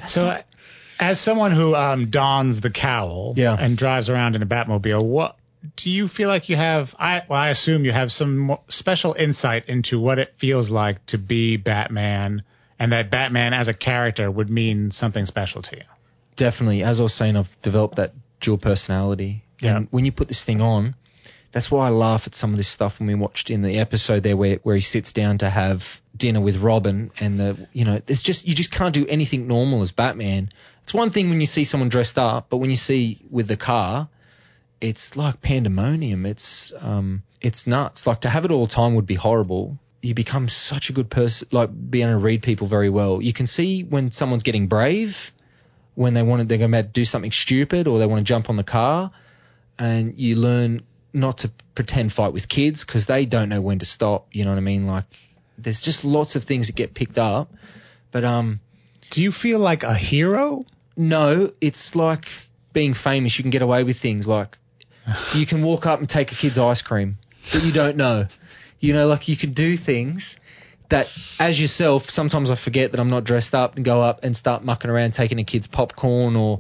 As someone who dons the cowl and drives around in a Batmobile, what do you feel like you have? I assume you have some special insight into what it feels like to be Batman, and that Batman as a character would mean something special to you. Definitely. As I was saying, I've developed that dual personality. Yeah. And when you put this thing on, that's why I laugh at some of this stuff when we watched in the episode there where he sits down to have dinner with Robin and there's you just can't do anything normal as Batman. It's one thing when you see someone dressed up, but when you see with the car, it's like pandemonium. It's nuts. Like to have it all the time would be horrible. You become such a good person, like being able to read people very well. You can see when someone's getting brave, when they're going to do something stupid or they want to jump on the car, and you learn not to pretend fight with kids because they don't know when to stop. You know what I mean? Like there's just lots of things that get picked up. But do you feel like a hero? No, it's like being famous. You can get away with things like you can walk up and take a kid's ice cream that you don't know. Like you can do things that as yourself, sometimes I forget that I'm not dressed up and go up and start mucking around taking a kid's popcorn or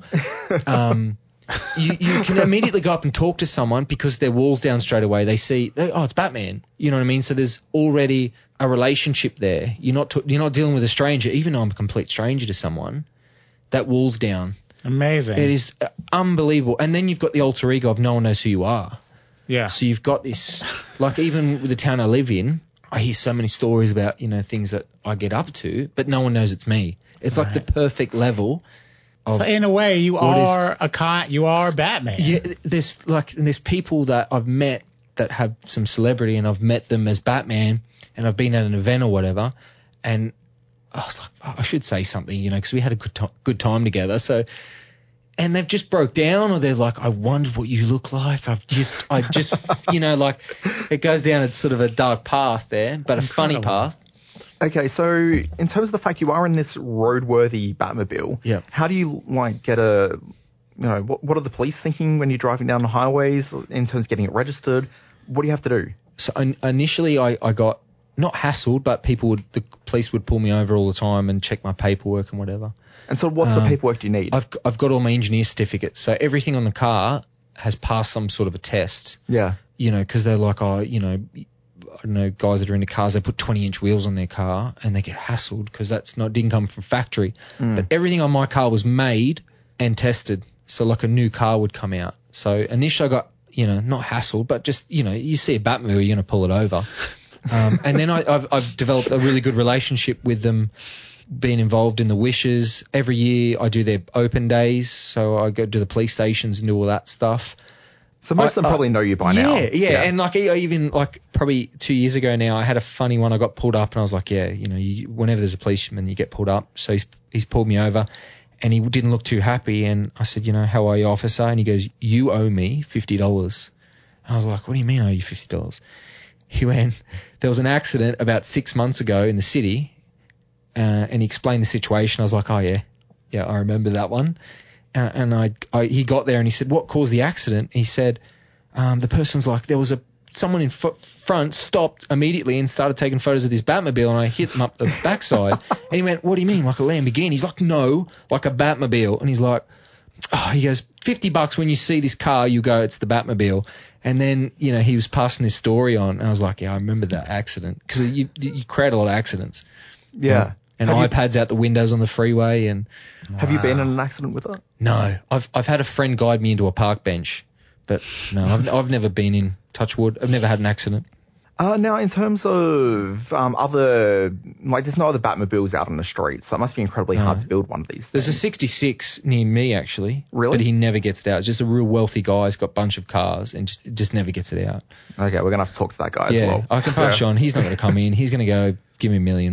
you can immediately go up and talk to someone because their wall's down straight away. They see, it's Batman. You know what I mean? So there's already a relationship there. You're not dealing with a stranger, even though I'm a complete stranger to someone. That wall's down. Amazing. It is unbelievable. And then you've got the alter ego of no one knows who you are. Yeah. So you've got this, like even with the town I live in, I hear so many stories about, things that I get up to, but no one knows it's me. It's like the perfect level. So in a way, you are Batman. Yeah, there's people that I've met that have some celebrity, and I've met them as Batman, and I've been at an event or whatever, and I was like, I should say something, because we had a good time together. So, and they've just broke down, or they're like, I wondered what you look like. I just, like it goes down a sort of a dark path there, but a funny path. Okay, so in terms of the fact you are in this roadworthy Batmobile, how do you get what are the police thinking when you're driving down the highways in terms of getting it registered? What do you have to do? So initially I got not hassled, but the police would pull me over all the time and check my paperwork and whatever. And so what's the paperwork do you need? I've got all my engineer certificates, so everything on the car has passed some sort of a test. Yeah. Because they're like, I don't know, guys that are into cars, they put 20-inch wheels on their car and they get hassled because didn't come from factory. But everything on my car was made and tested, so like a new car would come out. So initially I got, not hassled, but just, you see a Batmobile, you're going to pull it over. And then I've developed a really good relationship with them, being involved in the wishes. Every year I do their open days, so I go to the police stations and do all that stuff. So most of them probably know you by now. Yeah. And like even like probably 2 years ago now, I had a funny one. I got pulled up and I was like, whenever there's a policeman, you get pulled up. So he's pulled me over and he didn't look too happy. And I said, how are you, officer? And he goes, you owe me $50. I was like, what do you mean I owe you $50? He went, there was an accident about 6 months ago in the city. And he explained the situation. I was like, oh yeah, I remember that one. And he got there and he said, what caused the accident? He said, the person's like, there was someone in front stopped immediately and started taking photos of this Batmobile, and I hit them up the backside. And he went, what do you mean, like a Lamborghini? He's like, no, like a Batmobile. And he's like, he goes, $50 when you see this car, you go, it's the Batmobile. And then, he was passing this story on, and I was like, yeah, I remember that accident. Because you create a lot of accidents. Yeah. And iPads out the windows on the freeway. And have you been in an accident with it? No. I've had a friend guide me into a park bench. But no, I've never been in, touch wood. I've never had an accident. Now, in terms of other, like, there's no other Batmobiles out on the street, so it must be incredibly hard to build one of these things. There's a 66 near me, actually. Really? But he never gets it out. It's just a real wealthy guy. He's got a bunch of cars and just never gets it out. Okay, we're going to have to talk to that guy as well. I can pass you on. He's not going to come in. He's going to go, give me $1 million.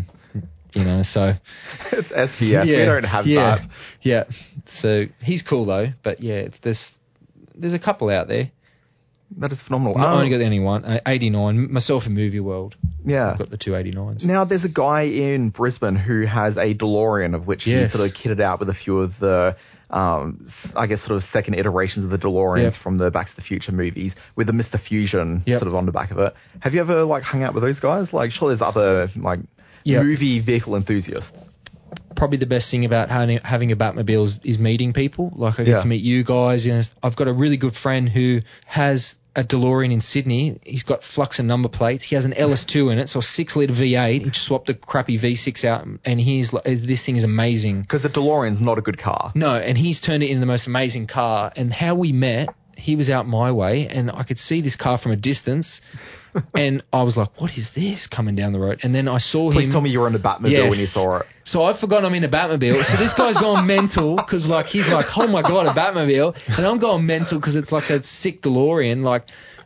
So. It's SPS. We don't have that. Yeah. So he's cool, though. But, there's a couple out there. That is phenomenal. I only got the only one, 89. Myself in Movie World. Yeah. I've got the two 89s. Now, there's a guy in Brisbane who has a DeLorean, of which he sort of kitted out with a few of the, I guess, sort of second iterations of the DeLoreans from the Back to the Future movies, with the Mr. Fusion sort of on the back of it. Have you ever, like, hung out with those guys? Like, sure, there's other, like, movie vehicle enthusiasts. Probably the best thing about having a Batmobile is meeting people. Like, I get to meet you guys. I've got a really good friend who has a DeLorean in Sydney. He's got flux and number plates. He has an LS2 in it, so a 6-litre V8. He just swapped a crappy V6 out, and he's like, this thing is amazing. Because the DeLorean's not a good car. No, and he's turned it into the most amazing car. And how we met, he was out my way, and I could see this car from a distance. And I was like, what is this coming down the road? And then I saw him. Please tell me you were in a Batmobile when you saw it. So I forgot I'm in a Batmobile. So this guy's going mental because, like, he's like, oh, my God, a Batmobile. And I'm going mental because it's like a sick DeLorean. Like,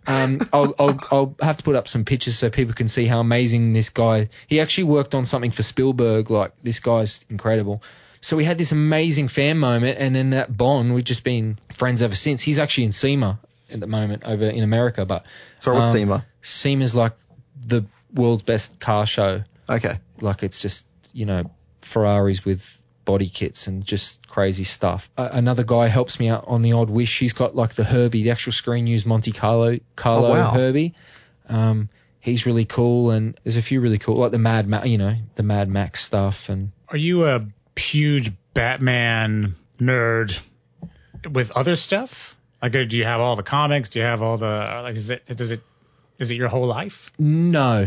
I'll have to put up some pictures so people can see how amazing this guy. He actually worked on something for Spielberg. Like, this guy's incredible. So we had this amazing fan moment, and then that bond, we've just been friends ever since. He's actually in SEMA at the moment over in America. But sorry, what's SEMA? SEMA's like the world's best car show. Okay. Like, it's just, Ferraris with body kits and just crazy stuff. Another guy helps me out on the odd wish. He's got like the Herbie, the actual screen used Monte Carlo Herbie. He's really cool, and there's a few really cool, like the Mad Max stuff. And are you a huge Batman nerd with other stuff? Like, do you have all the comics? Do you have all the, like, is it your whole life? No.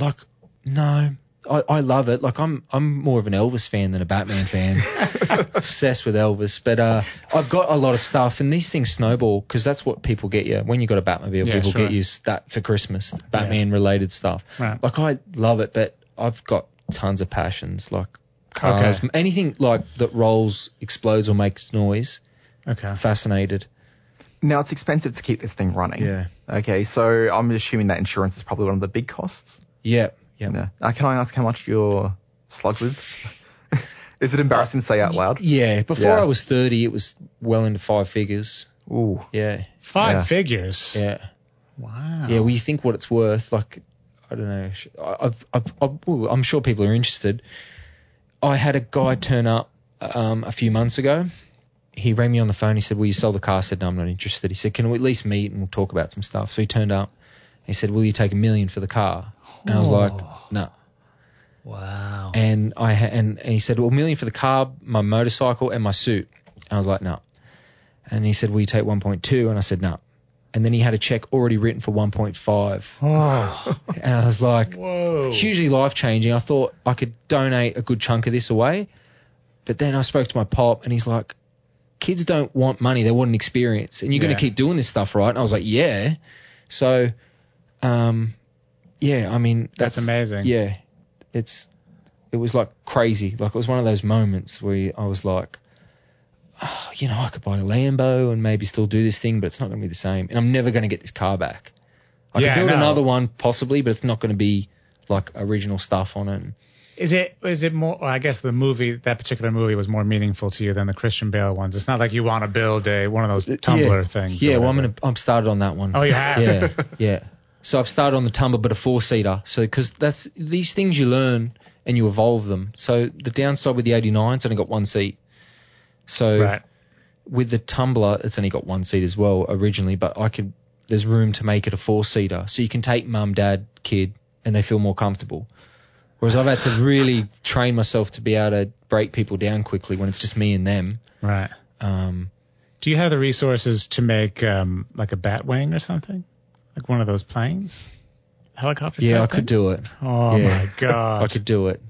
I love it. Like, I'm more of an Elvis fan than a Batman fan. Obsessed with Elvis. But I've got a lot of stuff, and these things snowball because that's what people get you. When you got a Batmobile, people get you that for Christmas, Batman-related stuff. Right. Like, I love it, but I've got tons of passions, like cars. Anything like that rolls, explodes, or makes noise. Okay. Fascinated. Now, it's expensive to keep this thing running. Yeah. Okay, so I'm assuming that insurance is probably one of the big costs? Yeah. Can I ask how much you're slugged with? Is it embarrassing to say out loud? Yeah. Before I was 30, it was well into 5 figures. Ooh. Yeah. 5 figures? Yeah. Wow. Yeah, well, you think what it's worth. Like, I don't know. I'm sure people are interested. I had a guy turn up a few months ago. He rang me on the phone. He said, will you sell the car? I said, no, I'm not interested. He said, can we at least meet and we'll talk about some stuff? So he turned up. He said, will you take $1 million for the car? And I was like, no. Wow. And and he said, well, $1 million for the car, my motorcycle, and my suit. And I was like, no. And he said, will you take 1.2? And I said, no. And then he had a check already written for 1.5. Oh. And I was like, whoa. Hugely life-changing. I thought I could donate a good chunk of this away. But then I spoke to my pop, and he's like, kids don't want money, they want an experience. And you're going to keep doing this stuff, right? And I was like, yeah. So, I mean, that's amazing. Yeah. It was like crazy. Like, it was one of those moments where I was like, oh, you know, I could buy a Lambo and maybe still do this thing, but it's not going to be the same. And I'm never going to get this car back. I could build another one possibly, but it's not going to be like original stuff on it. Is it more? Well, I guess that particular movie was more meaningful to you than the Christian Bale ones. It's not like you want to build one of those Tumbler things. Yeah, well, I'm started on that one. Oh, you have? Yeah. So I've started on the Tumbler, but a 4-seater. So because that's these things you learn and you evolve them. So the downside with the 89's only got one seat. So with the Tumbler, it's only got one seat as well originally, but there's room to make it a 4-seater. So you can take mum, dad, kid, and they feel more comfortable. Whereas I've had to really train myself to be able to break people down quickly when it's just me and them. Right. Do you have the resources to make like a Batwing or something? Like one of those planes? Helicopter? Yeah, I could do it. Oh, my God. I could do it.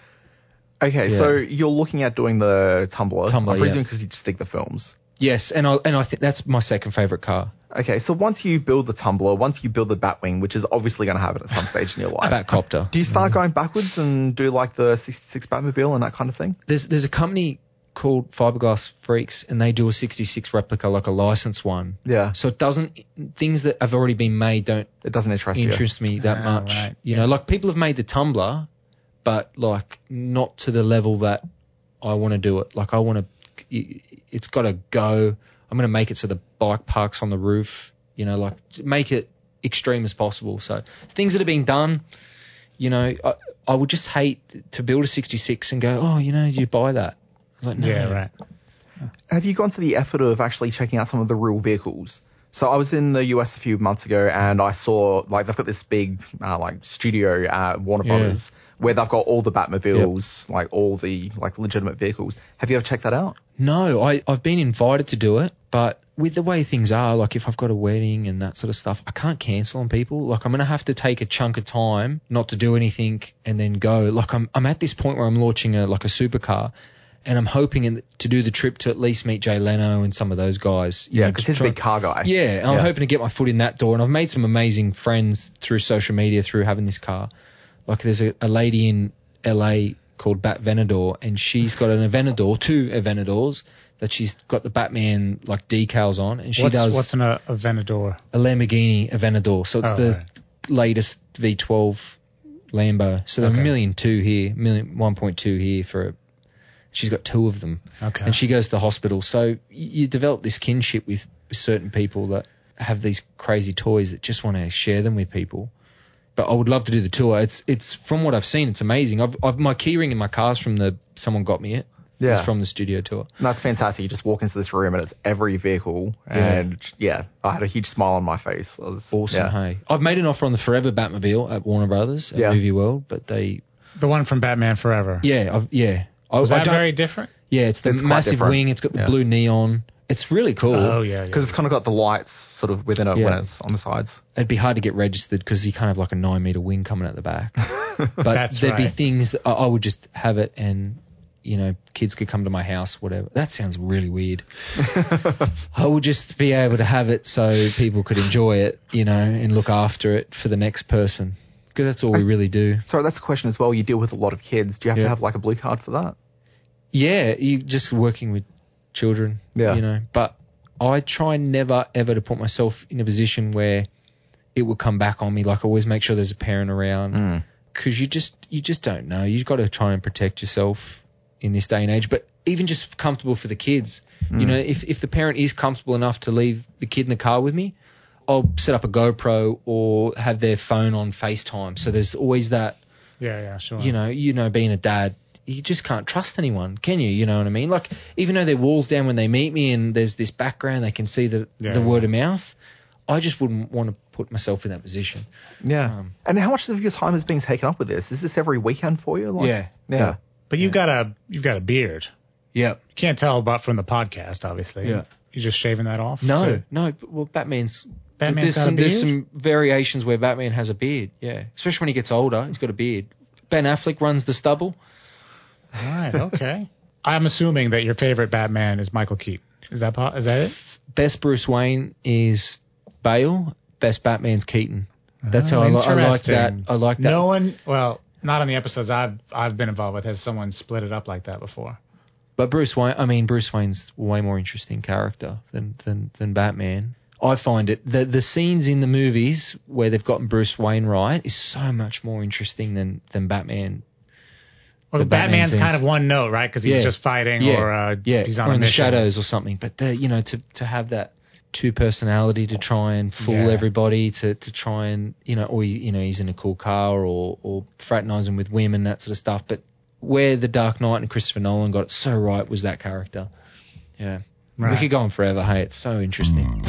Okay, so you're looking at doing the Tumbler. Tumbler, I presume because you just think the films. Yes, and I think that's my second favourite car. Okay, so once you build the Tumbler, once you build the Batwing, which is obviously going to happen at some stage in your life. Batcopter. Do you start going backwards and do like the 66 Batmobile and that kind of thing? There's a company called Fiberglass Freaks, and they do a 66 replica, like a licensed one. Yeah. So it doesn't, things that have already been made it doesn't interest me that much. Right. You know, like people have made the Tumbler, but like not to the level that I want to do it. Like I want to, it's got to go. I'm going to make it so the bike parks on the roof, you know, like make it extreme as possible. So things that are being done, you know, I would just hate to build a 66 and go, oh, you know, you buy that. I was like, no. Yeah, right. Have you gone to the effort of actually checking out some of the real vehicles? So I was in the US a few months ago and I saw, like, they've got this big, like, studio at Warner Brothers where they've got all the Batmobiles, like, all the, like, legitimate vehicles. Have you ever checked that out? No, I've been invited to do it, but with the way things are, like, if I've got a wedding and that sort of stuff, I can't cancel on people. Like, I'm going to have to take a chunk of time not to do anything and then go. Like, I'm at this point where I'm launching a supercar. And I'm hoping to do the trip to at least meet Jay Leno and some of those guys. Yeah, because he's a big car guy. Yeah, and I'm hoping to get my foot in that door. And I've made some amazing friends through social media through having this car. Like there's a lady in LA called Bat Venador, and she's got an Aventador, 2 Aventadors, that she's got the Batman like decals on. And What's an Aventador? A Lamborghini Aventador. So it's latest V12 Lambo. So they're $1.2 million here, 1.2 here for she's got 2 of them. Okay. And she goes to the hospital. So you develop this kinship with certain people that have these crazy toys that just want to share them with people. But I would love to do the tour. It's from what I've seen, it's amazing. My keyring in my car's from someone got me it. Yeah. It's from the studio tour. And that's fantastic. You just walk into this room and it's every vehicle. And I had a huge smile on my face. It was awesome, hey. I've made an offer on the Forever Batmobile at Warner Brothers at Movie World, but they... The one from Batman Forever? Yeah, Was that very different? Yeah, it's massive wing. It's got the blue neon. It's really cool. Oh, yeah. Because it's kind of got the lights sort of within it when it's on the sides. It'd be hard to get registered because you kind of have like a 9-meter wing coming at the back. But there'd be things, I would just have it and, you know, kids could come to my house, whatever. That sounds really weird. I would just be able to have it so people could enjoy it, you know, and look after it for the next person. Because that's all we really do. Sorry, that's a question as well. You deal with a lot of kids. Do you have to have like a blue card for that? Yeah, you just working with children, you know. But I try never, ever to put myself in a position where it will come back on me. Like, I always make sure there's a parent around. Because you just don't know. You've got to try and protect yourself in this day and age. But even just comfortable for the kids. You know, if the parent is comfortable enough to leave the kid in the car with me, I'll set up a GoPro or have their phone on FaceTime. So there's always that. Yeah, sure. You know, being a dad, you just can't trust anyone, can you? You know what I mean? Like, even though their wall's down when they meet me and there's this background, they can see the word of mouth. I just wouldn't want to put myself in that position. Yeah. And how much of your time is being taken up with this? Is this every weekend for you? Like, yeah. But you've got a beard. Yeah. You can't tell about from the podcast, obviously. Yeah. You just shaving that off? No. Well, Batman's got a beard? There's some variations where Batman has a beard, yeah. Especially when he gets older, he's got a beard. Ben Affleck runs the stubble. Right, okay. I'm assuming that your favorite Batman is Michael Keaton. Is that it? Best Bruce Wayne is Bale. Best Batman's Keaton. That's how I like that. I like that. No one, well, not on the episodes I've been involved with, has someone split it up like that before. But Bruce Wayne's a way more interesting character than Batman. I find it the scenes in the movies where they've gotten Bruce Wayne right is so much more interesting than Batman. Well, Batman's kind of one note, right? Because he's just fighting, or he's on or a in mission. the shadows or something. But to have that two personality to try and fool everybody, to try and or he's in a cool car or fraternizing with women, that sort of stuff. But where The Dark Knight and Christopher Nolan got it so right was that character. Yeah, right. We could go on forever. Hey, it's so interesting.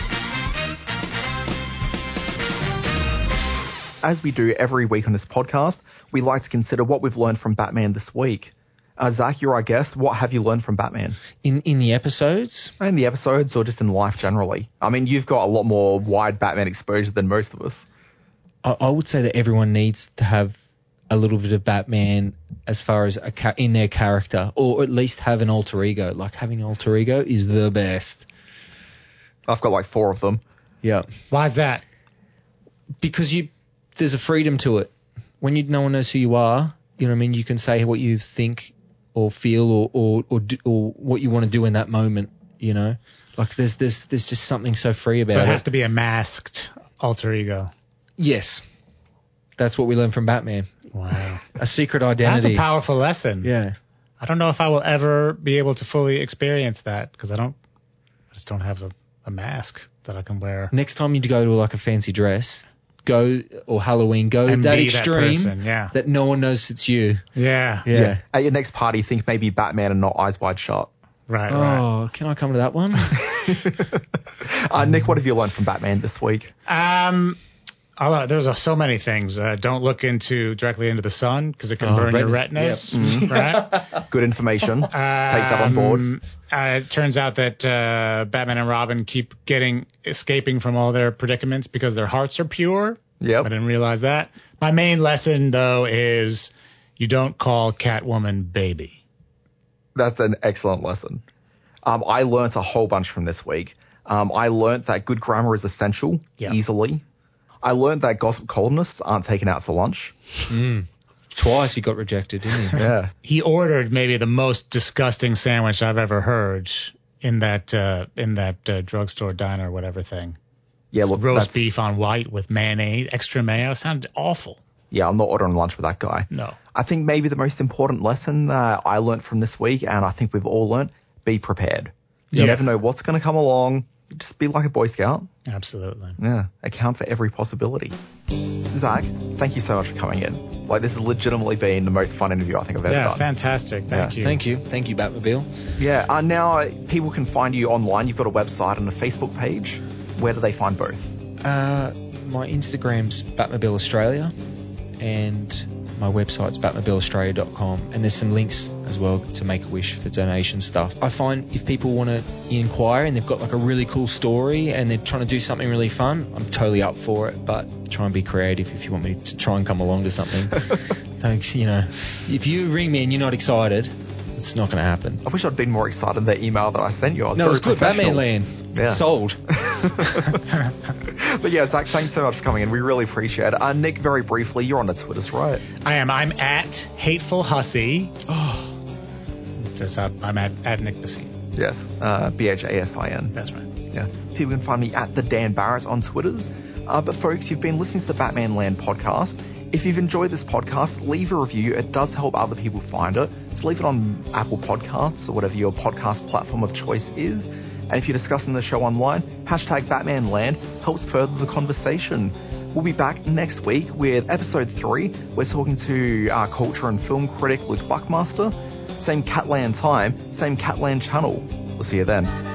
As we do every week on this podcast, we like to consider what we've learned from Batman this week. Zach, you're our guest. What have you learned from Batman? In the episodes? In the episodes or just in life generally? I mean, you've got a lot more wide Batman exposure than most of us. I would say that everyone needs to have a little bit of Batman as far as in their character, or at least have an alter ego. Like, having an alter ego is the best. I've got like 4 of them. Yeah. Why is that? Because there's a freedom to it. When no one knows who you are, you know what I mean, you can say what you think or feel or what you want to do in that moment, you know? Like there's just something so free about it. So it has to be a masked alter ego. Yes. That's what we learned from Batman. Wow. A secret identity. That's a powerful lesson. Yeah. I don't know if I will ever be able to fully experience that because I just don't have a mask that I can wear. Next time you go to like a fancy dress, or Halloween, go and that extreme that, person, that no one knows it's you. Yeah. At your next party, think maybe Batman and not Eyes Wide Shut. Right. Can I come to that one? Nick, what have you learned from Batman this week? There's so many things. Don't look directly into the sun because it can burn your retinas. Yep. Mm-hmm. Right? Good information. Take that on board. It turns out that Batman and Robin keep escaping from all their predicaments because their hearts are pure. Yep. I didn't realize that. My main lesson, though, is you don't call Catwoman baby. That's an excellent lesson. I learnt a whole bunch from this week. I learnt that good grammar is essential, easily. I learned that gossip columnists aren't taken out to lunch. Twice he got rejected, didn't he? Yeah. He ordered maybe the most disgusting sandwich I've ever heard in that drugstore diner or whatever thing. Yeah, look, roast beef on white with mayonnaise, extra mayo. Sounded awful. Yeah, I'm not ordering lunch with that guy. No. I think maybe the most important lesson I learnt from this week, and I think we've all learnt, be prepared. You never know what's going to come along. Just be like a Boy Scout. Absolutely. Yeah, account for every possibility. Zach, thank you so much for coming in. Like, this has legitimately been the most fun interview I think I've ever done. Yeah, fantastic. Thank you. Thank you, Batmobile. Yeah, now people can find you online. You've got a website and a Facebook page. Where do they find both? My Instagram's Batmobile Australia, and my website's batmobileaustralia.com, and there's some links as well to Make-A-Wish for donation stuff. I find if people want to inquire and they've got like a really cool story and they're trying to do something really fun, I'm totally up for it, but try and be creative if you want me to try and come along to something. Thanks, if you ring me and you're not excited, it's not going to happen. I wish I'd been more excited in the email that I sent you. It was good. Batman Land. Yeah. Sold. But yeah, Zach, thanks so much for coming in. We really appreciate it. Nick, very briefly, you're on the Twitters, right? I am. I'm at Hateful Hussy. I'm at Nick Basin. Yes, BHASIN. That's right. Yeah. People can find me at the Dan Barrett on Twitters. But folks, you've been listening to the Batman Land podcast. If you've enjoyed this podcast, leave a review. It does help other people find it. So leave it on Apple Podcasts or whatever your podcast platform of choice is. And if you're discussing the show online, hashtag BatmanLand helps further the conversation. We'll be back next week with episode 3. We're talking to culture and film critic Luke Buckmaster. Same Catland time, same Catland channel. We'll see you then.